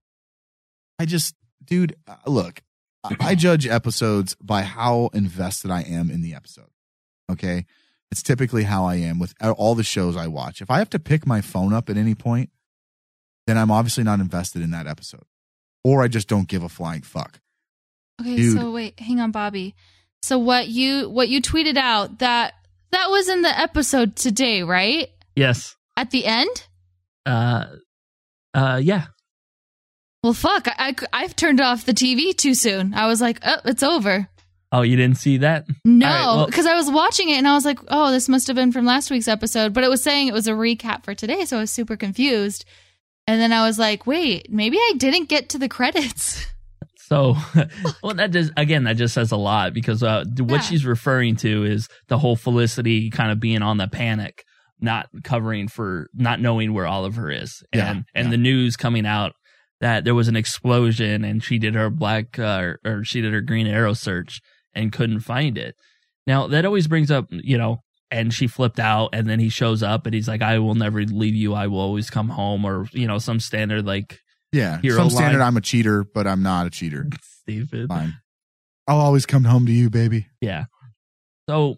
I just, dude, uh, look, I, I judge episodes by how invested I am in the episode. Okay. It's typically how I am with all the shows I watch. If I have to pick my phone up at any point, then I'm obviously not invested in that episode, or I just don't give a flying fuck. Okay, Dude. so wait, hang on, Bobby. So what you what you tweeted out that that was in the episode today, right? Yes. At the end? Uh, uh, yeah. Well, fuck, I, I have turned off the T V too soon. I was like, oh, it's over. Oh, you didn't see that? All right, No, well, because I was watching it and I was like, oh, this must have been from last week's episode. But it was saying it was a recap for today, so I was super confused. And then I was like, wait, maybe I didn't get to the credits. So, well, that just, again, that just says a lot because uh, what Yeah. she's referring to is the whole Felicity kind of being on the panic, not covering for, not knowing where Oliver is. Yeah, And, and yeah. the news coming out that there was an explosion and she did her black, uh, or she did her Green Arrow search and couldn't find it. Now, that always brings up, you know, and she flipped out and then he shows up and he's like, I will never leave you. I will always come home, or, you know, some standard like, Yeah. hero Some standard, line. I'm a cheater, but I'm not a cheater. Stupid. Fine. I'll always come home to you, baby. Yeah. So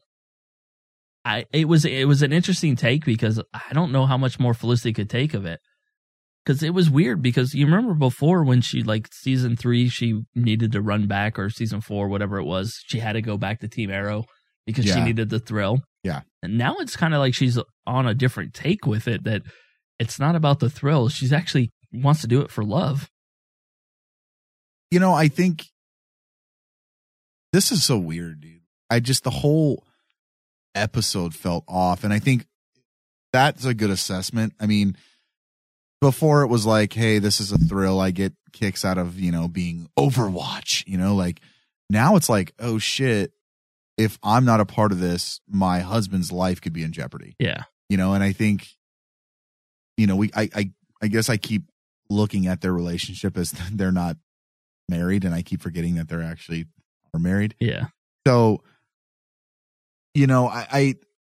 I it was it was an interesting take because I don't know how much more Felicity could take of it. Because it was weird because you remember before when she like season three she needed to run back, or season four, whatever it was, she had to go back to Team Arrow because she Yeah. needed the thrill. Yeah. And now it's kind of like she's on a different take with it, that it's not about the thrill. She's actually wants to do it for love. You know, I think this is so weird, dude. I just, the whole episode felt off. And I think that's a good assessment. I mean, before it was like, hey, this is a thrill. I get kicks out of, you know, being Overwatch, you know, like now it's like, oh shit, if I'm not a part of this, my husband's life could be in jeopardy. Yeah. You know, and I think, you know, we, I, I, I guess I keep looking at their relationship as they're not married, and I keep forgetting that they're actually are married. Yeah. So, you know, I, I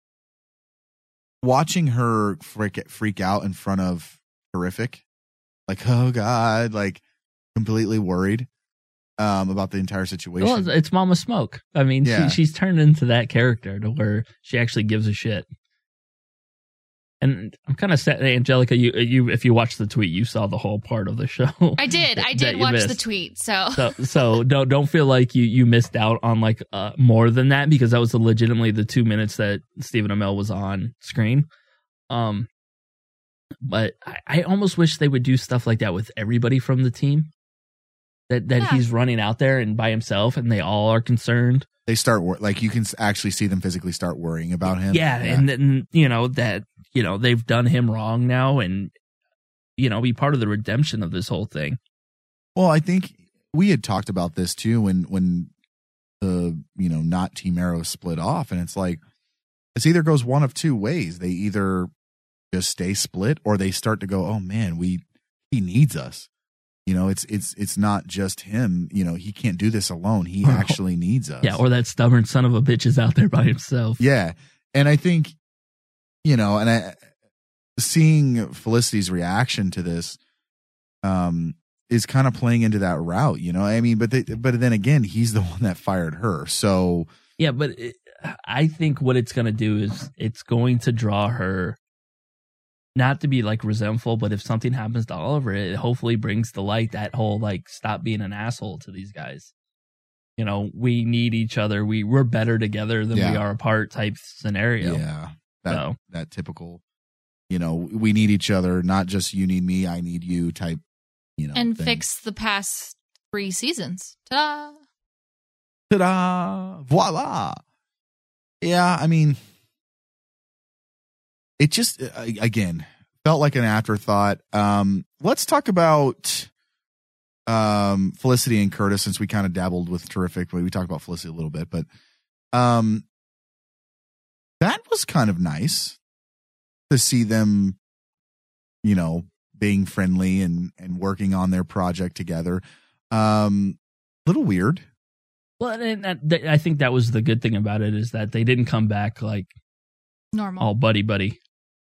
watching her freak freak out in front of Horrific, like, oh God, like completely worried um, about the entire situation. Well, it's Mama Smoke. I mean, Yeah. she, she's turned into that character to where she actually gives a shit. And I'm kind of sad, Angelica. You, you, if you watched the tweet, you saw the whole part of the show. I did. I that did you watch the missed. tweet. So, So, so don't don't feel like you you missed out on like uh, more than that, because that was legitimately the two minutes that Stephen Amell was on screen. Um, but I, I almost wish they would do stuff like that with everybody from the team. That that Yeah. he's running out there and by himself, and they all are concerned. They start wor- like you can s- actually see them physically start worrying about him. Yeah, and then you know that you know they've done him wrong now, and you know be part of the redemption of this whole thing. Well, I think we had talked about this too when when the you know not Team Arrow split off, and it's like it's either goes one of two ways. They either just stay split, or they start to go, oh man, we he needs us. You know, it's it's it's not just him. You know, he can't do this alone. He actually needs us. Yeah, or that stubborn son of a bitch is out there by himself. Yeah, and I think you know, and I seeing Felicity's reaction to this um is kind of playing into that route. You know, I mean, but they, but then again, he's the one that fired her. So Yeah, but it, I think what it's going to do is it's going to draw her not to be like resentful, but if something happens to Oliver, it hopefully brings to light that whole like stop being an asshole to these guys. You know, we need each other. We we're better together than Yeah. we are apart type scenario. Yeah. That So. that typical, you know, we need each other, not just you need me, I need you type, you know. and thing. fix the past three seasons. Ta-da! Ta-da! Voila! Yeah, I mean, it just, uh, again, felt like an afterthought. Um, let's talk about um, Felicity and Curtis, since we kind of dabbled with Terrific, but we talked about Felicity a little bit, but um, that was kind of nice to see them, you know, being friendly and, and working on their project together. Um, little weird. Well, and that, that, I think that was the good thing about it is that they didn't come back like Normal. all buddy buddy.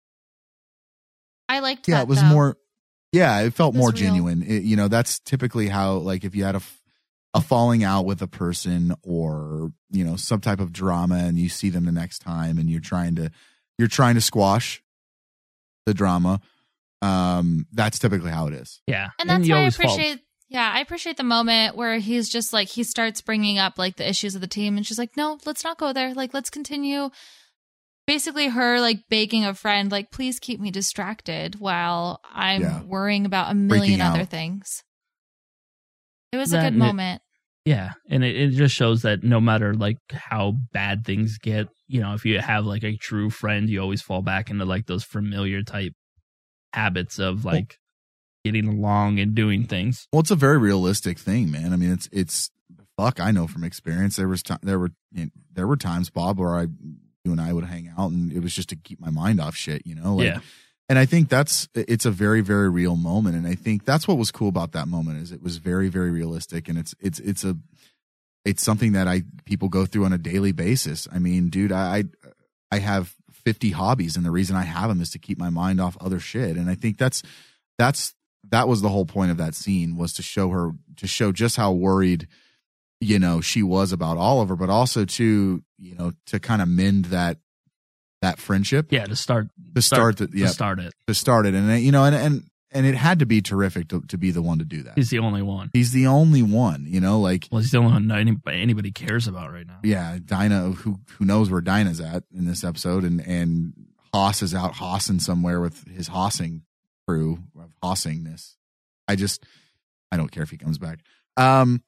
I liked Yeah, that. it was though. more. Yeah, it felt It was more real. genuine. It, you know, that's typically how, like, if you had a, f- a falling out with a person or, you know, some type of drama and you see them the next time and you're trying to, you're trying to squash the drama. Um, that's typically how it is. Yeah. And that's you why I always fall- appreciate. Yeah, I appreciate the moment where he's just like he starts bringing up like the issues of the team, and she's like, "No, let's not go there. Like, let's continue." Basically, her like begging a friend, like, "Please keep me distracted while I'm Yeah. worrying about a million Freaking other out. things." It was That a good and it- moment. Yeah, and it, it just shows that no matter like how bad things get, you know, if you have like a true friend, you always fall back into like those familiar type habits of like getting along and doing things. Well, it's a very realistic thing, man. I mean, it's, it's, fuck, I know from experience. There was time, there were, you know, there were times, Bob, where I, you and I would hang out and it was just to keep my mind off shit, you know? Like, Yeah. And I think that's, it's a very, very real moment. And I think that's what was cool about that moment is it was very, very realistic. And it's, it's, it's a, it's something that I, people go through on a daily basis. I mean, dude, I, I have fifty hobbies and the reason I have them is to keep my mind off other shit. And I think that's, that's, that was the whole point of that scene was to show her, to show just how worried, you know, she was about Oliver, but also to, you know, to kind of mend that, that friendship. Yeah, to start to start, start the, yeah, to start it. to start it. And, you know, and, and, and it had to be Terrific to, to be the one to do that. He's the only one. He's the only one, you know, like, Well, he's the only one anybody, anybody cares about right now. yeah, Dinah, who, who knows where Dinah's at in this episode, and, and Haas is out hossing somewhere with his hossing crew of hossingness. I just, I don't care if he comes back. Um,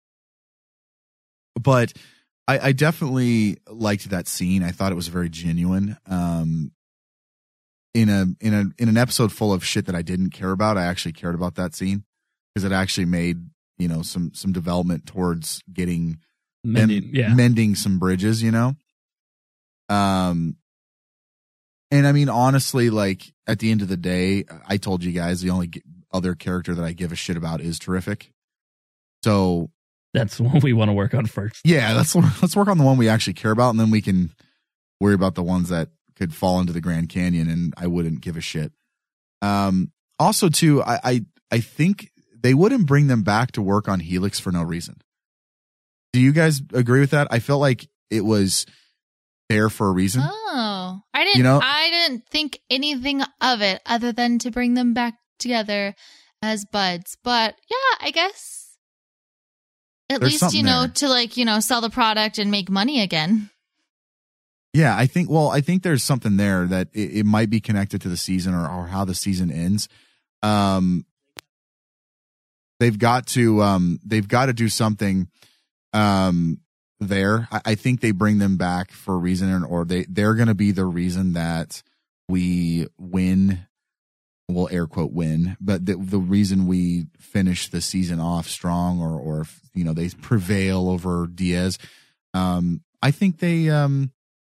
but I, I definitely liked that scene. I thought it was very genuine. Um, in a, in a, in an episode full of shit that I didn't care about, I actually cared about that scene because it actually made, you know, some, some development towards getting, Mending, them- yeah. mending some bridges, you know? Um, and I mean, honestly, like at the end of the day, I told you guys the only g- other character that I give a shit about is Terrific. So That's what we want to work on first. yeah, let's let's work on the one we actually care about, and then we can worry about the ones that could fall into the Grand Canyon, and I wouldn't give a shit. Um, also, too, I, I I think they wouldn't bring them back to work on Helix for no reason. Do you guys agree with that? I felt like it was there for a reason. Oh, I didn't. You know- I didn't think anything of it other than to bring them back together as buds. But yeah, I guess at There's least something you know there. to like you know sell the product and make money again. Yeah, I think. Well, I think there's something there that it, it might be connected to the season or, or how the season ends. Um, they've got to. Um, they've got to do something. Um, there, I, I think they bring them back for a reason, or, or they they're going to be the reason that we win. Well, air quote win, but the the reason we finish the season off strong, or or you know they prevail over Diaz. Um, I think they. Um,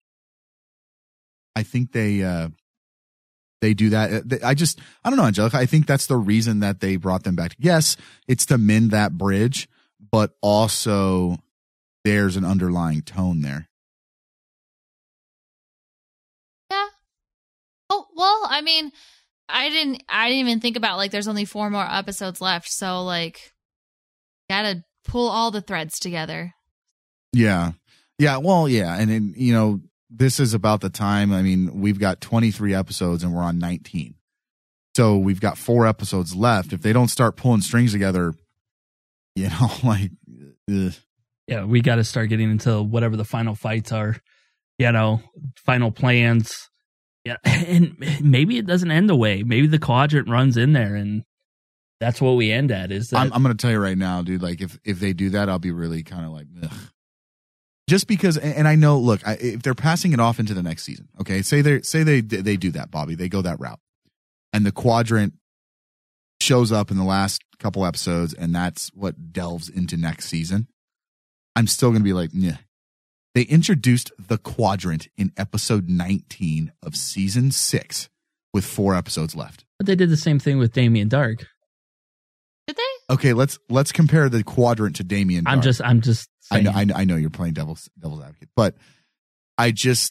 I think they uh, they do that. I just I don't know, Angelica. I think that's the reason that they brought them back. Yes, it's to mend that bridge, but also there's an underlying tone there. Yeah. Oh well, I mean, I didn't. I didn't even think about like there's only four more episodes left, so like, gotta pull all the threads together. Yeah, yeah. Well, yeah, and then you know this is about the time. I mean, we've got twenty-three episodes and we're on nineteen. So we've got four episodes left. If they don't start pulling strings together, you know, like, ugh. Yeah, we got to start getting into whatever the final fights are, you know, final plans. Yeah, and maybe it doesn't end the way. Maybe the quadrant runs in there, and that's what we end at. Is that I'm, I'm going to tell you right now, dude. Like, if if they do that, I'll be really kind of like, ugh. Just because. And I know, look, I, if they're passing it off into the next season, okay. Say they say they they do that, Bobby. They go that route, and the quadrant shows up in the last couple episodes, and that's what delves into next season. I'm still going to be like, yeah. They introduced the quadrant in episode nineteen of season six with four episodes left. But they did the same thing with Damien Dark. Did they? Okay, let's let's compare the quadrant to Damien Dark. I'm just I'm just saying. I know I know, I know you're playing devil's devil's advocate, but I just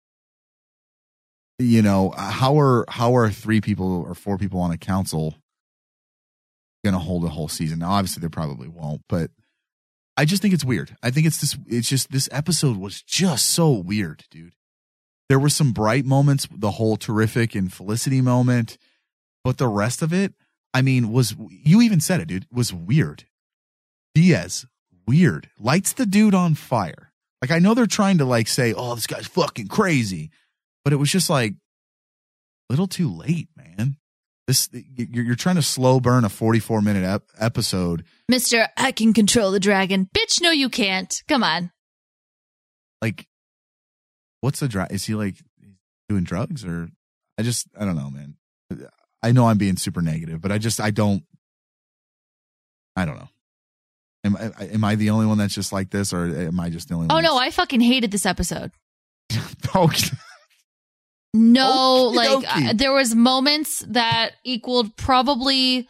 you know, how are how are three people or four people on a council going to hold a whole season? Now obviously they probably won't, but I just think it's weird. I think it's this. It's just this episode was just so weird, dude. There were some bright moments, the whole Terrific and Felicity moment, but the rest of it, I mean, was you even said it, dude? Was weird. Diaz, weird. Lights the dude on fire. Like I know they're trying to like say, "Oh, this guy's fucking crazy," but it was just like a little too late, man. This you're, you're trying to slow burn a forty-four minute ep- episode. Mister, I can control the dragon. Bitch, no, you can't. Come on. Like, what's the drag? Is he like doing drugs or? I just, I don't know, man. I know I'm being super negative, but I just, I don't, I don't know. Am I, am I the only one that's just like this, or am I just the only Oh, one? no, I fucking hated this episode. Okay. No, Okey like dokey. uh, there was moments that equaled probably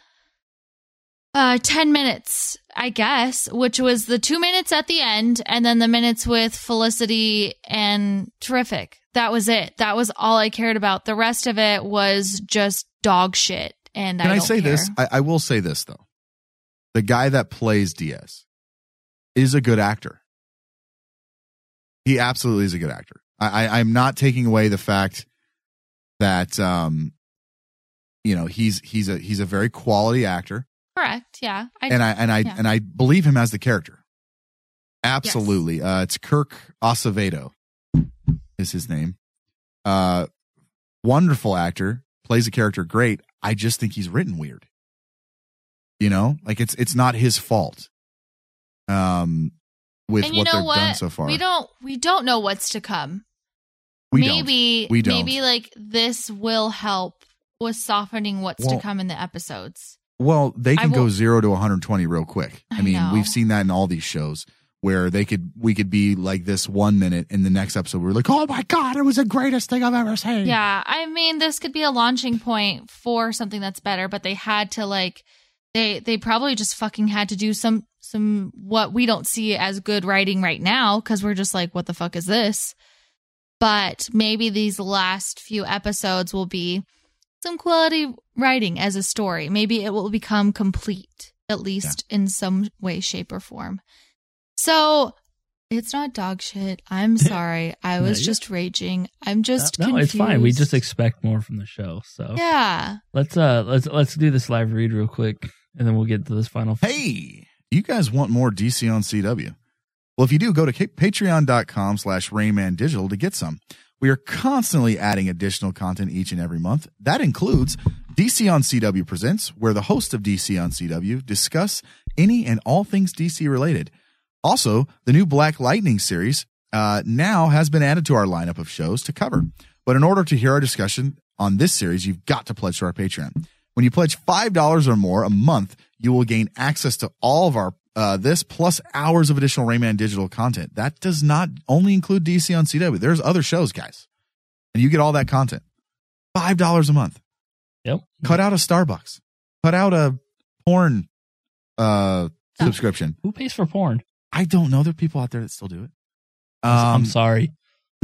uh, ten minutes, I guess, which was the two minutes at the end and then the minutes with Felicity and Terrific. That was it. That was all I cared about. The rest of it was just dog shit. And Can I, I, don't say care. this? I, I will say this, though. The guy that plays Diaz is a good actor. He absolutely is a good actor. I, I, I'm not taking away the fact that um, you know, he's he's a he's a very quality actor. Correct. Yeah. I, and I and I yeah. and I believe him as the character. Absolutely. Yes. Uh, it's Kirk Acevedo is his name. Uh, wonderful actor, plays a character great. I just think he's written weird. You know, like it's it's not his fault. Um, with and you what know they've what? done so far, We don't we don't know what's to come. We maybe don't. We don't. maybe like this will help with softening what's Well, to come in the episodes. Well, they I can will- go zero to one hundred twenty real quick. I, I mean, know. we've seen that in all these shows where they could we could be like this one minute, in the next episode we're like, oh my god, it was the greatest thing I've ever seen. Yeah, I mean, this could be a launching point for something that's better, but they had to like they they probably just fucking had to do some some what we don't see as good writing right now because we're just like, what the fuck is this? But maybe these last few episodes will be some quality writing as a story. Maybe it will become complete, at least yeah. in some way, shape, or form. So it's not dog shit. I'm sorry. I was No, just raging. I'm just no, confused. it's fine. We just expect more from the show. So yeah. Let's uh let's let's do this live read real quick, and then we'll get to this final. Hey, you guys want more D C on C W? Well, if you do, go to patreon.com slash Rainman Digital to get some. We are constantly adding additional content each and every month. That includes D C on C W Presents, where the hosts of D C on C W discuss any and all things D C related. Also, the new Black Lightning series uh, now has been added to our lineup of shows to cover. But in order to hear our discussion on this series, you've got to pledge to our Patreon. When you pledge five dollars or more a month, you will gain access to all of our uh, this plus hours of additional Rayman Digital content. That does not only include D C on C W. There's other shows, guys. And you get all that content. five dollars a month. Yep. Cut out a Starbucks. Cut out a porn uh, subscription. Who pays for porn? I don't know. There are people out there that still do it. Um, I'm sorry.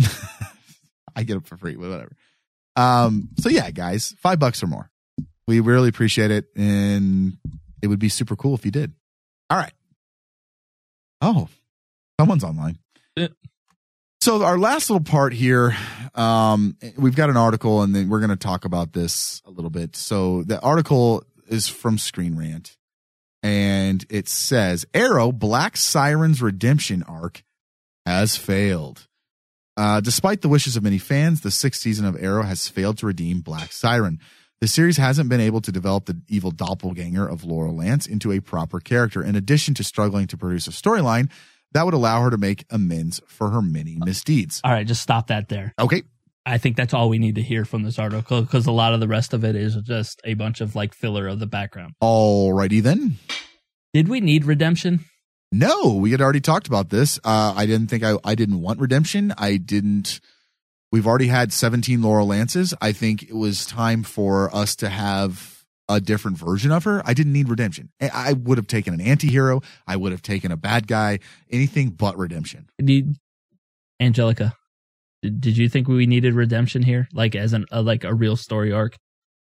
I get it for free, but whatever. Um, so yeah, guys, five bucks or more. We really appreciate it, and it would be super cool if you did. All right. Oh, someone's online. Yeah. So our last little part here, um, we've got an article, and then we're going to talk about this a little bit. So the article is from Screen Rant, and it says, Arrow Black Siren's redemption arc has failed. Uh, despite the wishes of many fans, the sixth season of Arrow has failed to redeem Black Siren. The series hasn't been able to develop the evil doppelganger of Laurel Lance into a proper character, in addition to struggling to produce a storyline that would allow her to make amends for her many misdeeds. All right, just stop that there. Okay. I think that's all we need to hear from this article, because a lot of the rest of it is just a bunch of like filler of the background. Alrighty then. Did we need redemption? No, we had already talked about this. Uh, I didn't think I, I didn't want redemption. I didn't. We've already had seventeen Laurel Lances. I think it was time for us to have a different version of her. I didn't need redemption. I would have taken an anti-hero. I would have taken a bad guy, anything but redemption. Did, Angelica, did, did you think we needed redemption here? Like as an, a, like a real story arc?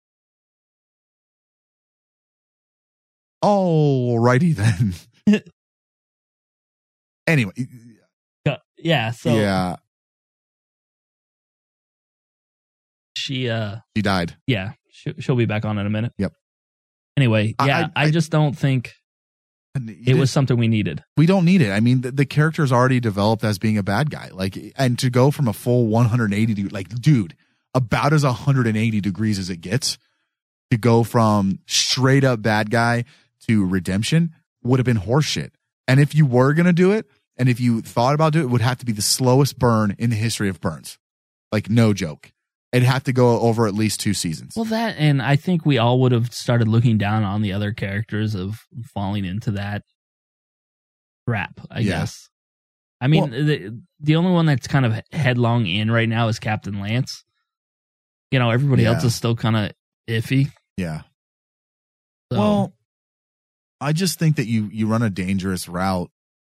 Alrighty then. Anyway. Yeah. So yeah. She, uh, she died. Yeah. She, she'll be back on in a minute. Yep. Anyway. Yeah. I, I, I just don't think it was something we needed. We don't need it. I mean, the, the character is already developed as being a bad guy. Like, and to go from a full one hundred eighty, like, dude, about as one hundred eighty degrees as it gets, to go from straight up bad guy to redemption would have been horseshit. And if you were going to do it, and if you thought about doing it, it would have to be the slowest burn in the history of burns. Like, no joke. It'd have to go over at least two seasons. Well, that, and I think we all would have started looking down on the other characters of falling into that trap, I yeah. guess. I mean, well, the, the only one that's kind of headlong in right now is Captain Lance. You know, everybody yeah. else is still kind of iffy. Yeah. So. Well, I just think that you, you run a dangerous route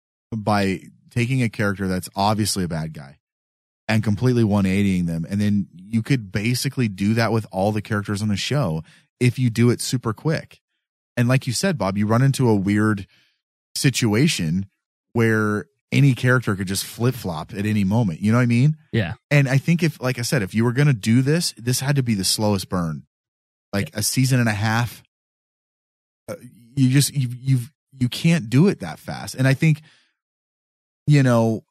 by taking a character that's obviously a bad guy and completely one eightying them. And then you could basically do that with all the characters on the show if you do it super quick. And like you said, Bob, you run into a weird situation where any character could just flip flop at any moment. You know what I mean? Yeah. And I think if, like I said, if you were going to do this, this had to be the slowest burn, like yeah. a season and a half. Uh, you just, you, you've, you can't do it that fast. And I think, you know,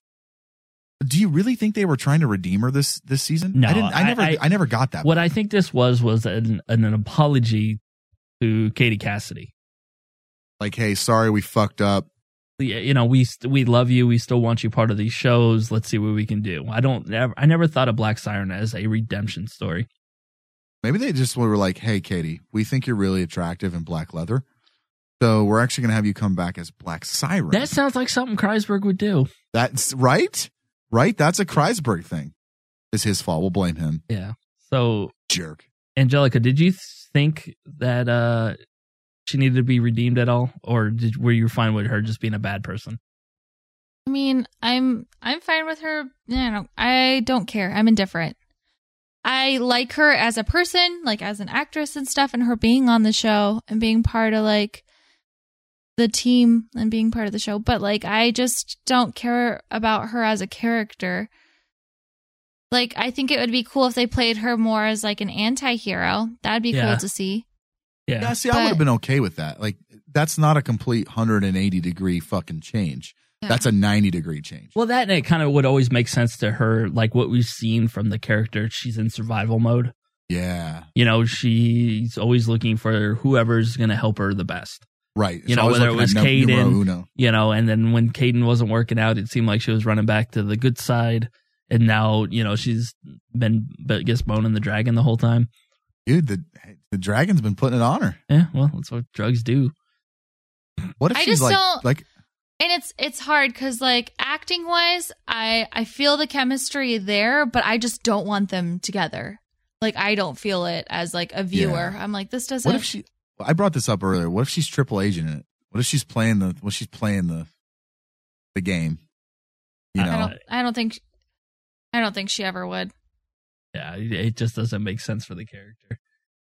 do you really think they were trying to redeem her this this season? No, I didn't. I never. I, I never got that. What part. I think this was was an, an apology to Katie Cassidy. Like, hey, sorry, we fucked up. You know, we we love you. We still want you part of these shows. Let's see what we can do. I don't. I never thought of Black Siren as a redemption story. Maybe they just were like, hey, Katie, we think you're really attractive in black leather, so we're actually going to have you come back as Black Siren. That sounds like something Kreisberg would do. That's right. Right? That's a Kreisberg thing. It's his fault. We'll blame him. Yeah. So, jerk. Angelica, did you think that uh, she needed to be redeemed at all? Or did, were you fine with her just being a bad person? I mean, I'm I'm fine with her. I don't, I don't care. I'm indifferent. I like her as a person, like as an actress and stuff, and her being on the show and being part of like the team and being part of the show, but like I just don't care about her as a character. Like, I think it would be cool if they played her more as like an anti-hero. That'd be yeah. cool to see. Yeah, yeah see, but, I would have been okay with that. Like, that's not a complete one hundred eighty degree fucking change. Yeah. That's a ninety degree change. Well, that it kind of would always make sense to her, like what we've seen from the character. She's in survival mode. Yeah. You know, she's always looking for whoever's going to help her the best. Right. You know, whether it was Caden, you know, and then when Caden wasn't working out, it seemed like she was running back to the good side. And now, you know, she's been, I guess, boning the dragon the whole time. Dude, the the dragon's been putting it on her. Yeah, well, that's what drugs do. What if I she's just like, don't, like, and it's it's hard because like acting wise, I I feel the chemistry there, but I just don't want them together. Like I don't feel it as like a viewer. Yeah. I'm like, this doesn't. What if she? I brought this up earlier. What if she's Triple Agent in it? What if she's playing the? What if she's playing the, the game? You know, I don't. I don't think. I don't think she ever would. Yeah, it just doesn't make sense for the character.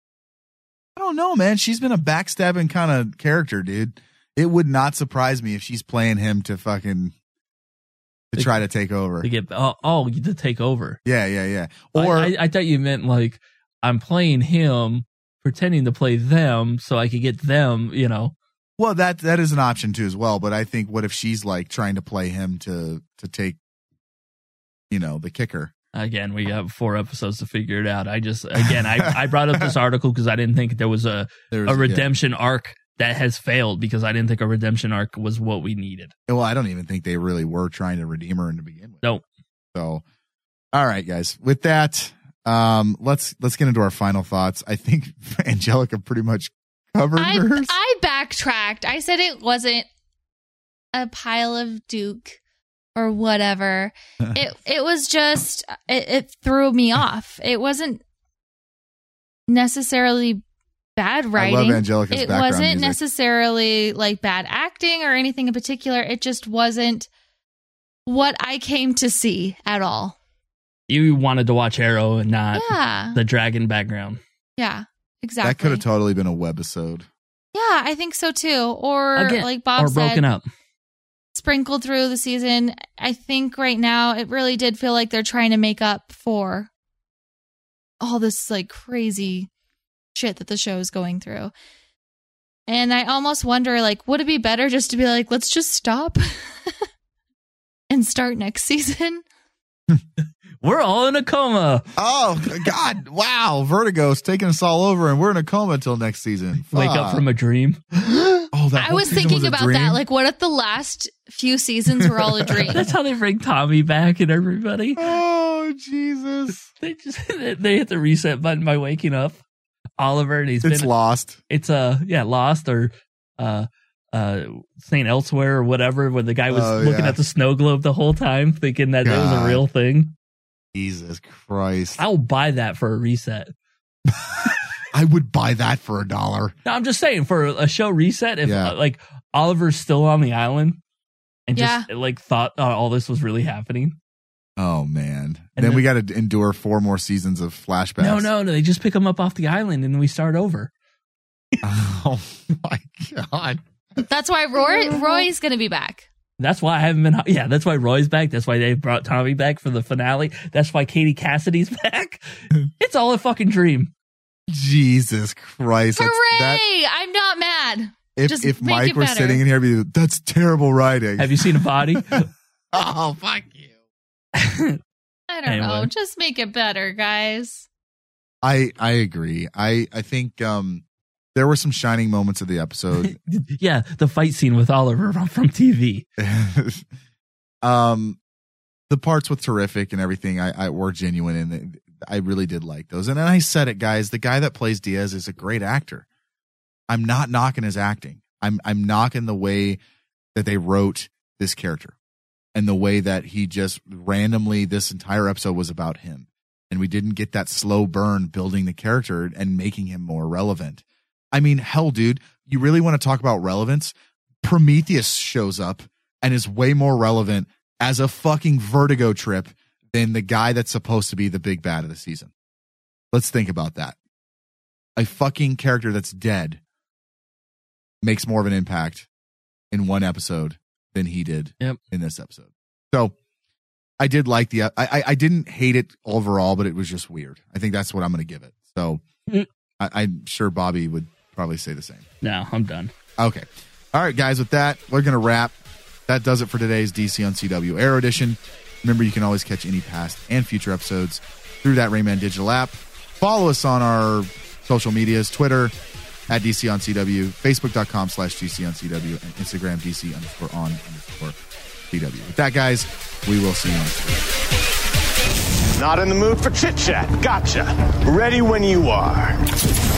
I don't know, man. She's been a backstabbing kind of character, dude. It would not surprise me if she's playing him to fucking to try to take over. To get oh, oh to take over. Yeah, yeah, yeah. Or I, I, I thought you meant like I'm playing him, pretending to play them, so I could get them. You know. Well, that that is an option too as well. But I think what if she's like trying to play him to to take, you know, the kicker. Again, we have four episodes to figure it out. I just, again, I, I brought up this article because I didn't think there was a There was- a redemption arc that has failed because I didn't think a redemption arc was what we needed. Well, I don't even think they really were trying to redeem her to begin with. Nope. So, all right, guys. With that, um, let's let's get into our final thoughts. I think Angelica pretty much covered I, hers. I backtracked. I said it wasn't a pile of Duke or whatever. it it was just it, it threw me off. It wasn't necessarily bad writing. I love Angelica's it background wasn't music. necessarily like bad acting or anything in particular. It just wasn't what I came to see at all. You wanted to watch Arrow and not Yeah. the dragon background. Yeah, exactly. That could have totally been a webisode. Yeah, I think so too. Or Again, like Bob or said, broken up. sprinkled through the season. I think right now it really did feel like they're trying to make up for all this like crazy shit that the show is going through. And I almost wonder, like, would it be better just to be like, let's just stop and start next season? We're all in a coma. Oh God! Wow, Vertigo's taking us all over, and we're in a coma until next season. Wake Fuck. up from a dream. Oh, that I whole was season thinking a about dream? that. Like, what if the last few seasons were all a dream? That's how they bring Tommy back and everybody. Oh Jesus! They just they hit the reset button by waking up Oliver, and he's It's been Lost. It's uh yeah Lost or uh uh Saint Elsewhere or whatever, where the guy was Oh, looking yeah. at the snow globe the whole time, thinking that it was God. a real thing. Jesus Christ! I'll buy that for a reset. I would buy that for a dollar. No, I'm just saying for a show reset. If Yeah. uh, like Oliver's still on the island and just Yeah. like thought uh, all this was really happening. Oh man! And then then- we got to endure four more seasons of flashbacks. No, no, no. They just pick him up off the island and we start over. Oh my God! That's why Roy Roy's going to be back. That's why I haven't been. Yeah, that's why Roy's back. That's why they brought Tommy back for the finale. That's why Katie Cassidy's back. It's all a fucking dream. Jesus Christ! That's, Hooray! that, I'm not mad. if Just if make Mike it were better. sitting in here, he'd be, that's terrible writing. Have you seen a body? Oh fuck you! I don't Anyway. know. Just make it better, guys. I I agree. I I think um there were some shining moments of the episode. Yeah, the fight scene with Oliver from, from T V. um, the parts with terrific and everything I, I were genuine, and I really did like those. And then I said it, guys. The guy that plays Diaz is a great actor. I'm not knocking his acting. I'm I'm knocking the way that they wrote this character, and the way that he just randomly this entire episode was about him, and we didn't get that slow burn building the character and making him more relevant. I mean, hell, dude, you really want to talk about relevance? Prometheus shows up and is way more relevant as a fucking Vertigo trip than the guy that's supposed to be the big bad of the season. Let's think about that. A fucking character that's dead makes more of an impact in one episode than he did Yep. in this episode. So I did like the, I, I, I didn't hate it overall, but it was just weird. I think that's what I'm going to give it. So Mm. I, I'm sure Bobby would probably say the same. No, I'm done. Okay. All right, guys, with that, we're going to wrap. That does it for today's D C on C W Arrow Edition. Remember, you can always catch any past and future episodes through that Rayman digital app. Follow us on our social medias, Twitter at D C on C W, Facebook.com slash DC on C W, and Instagram DC underscore on underscore C W. With that, guys, we will see you next week. Not in the mood for chit chat. Gotcha. Ready when you are.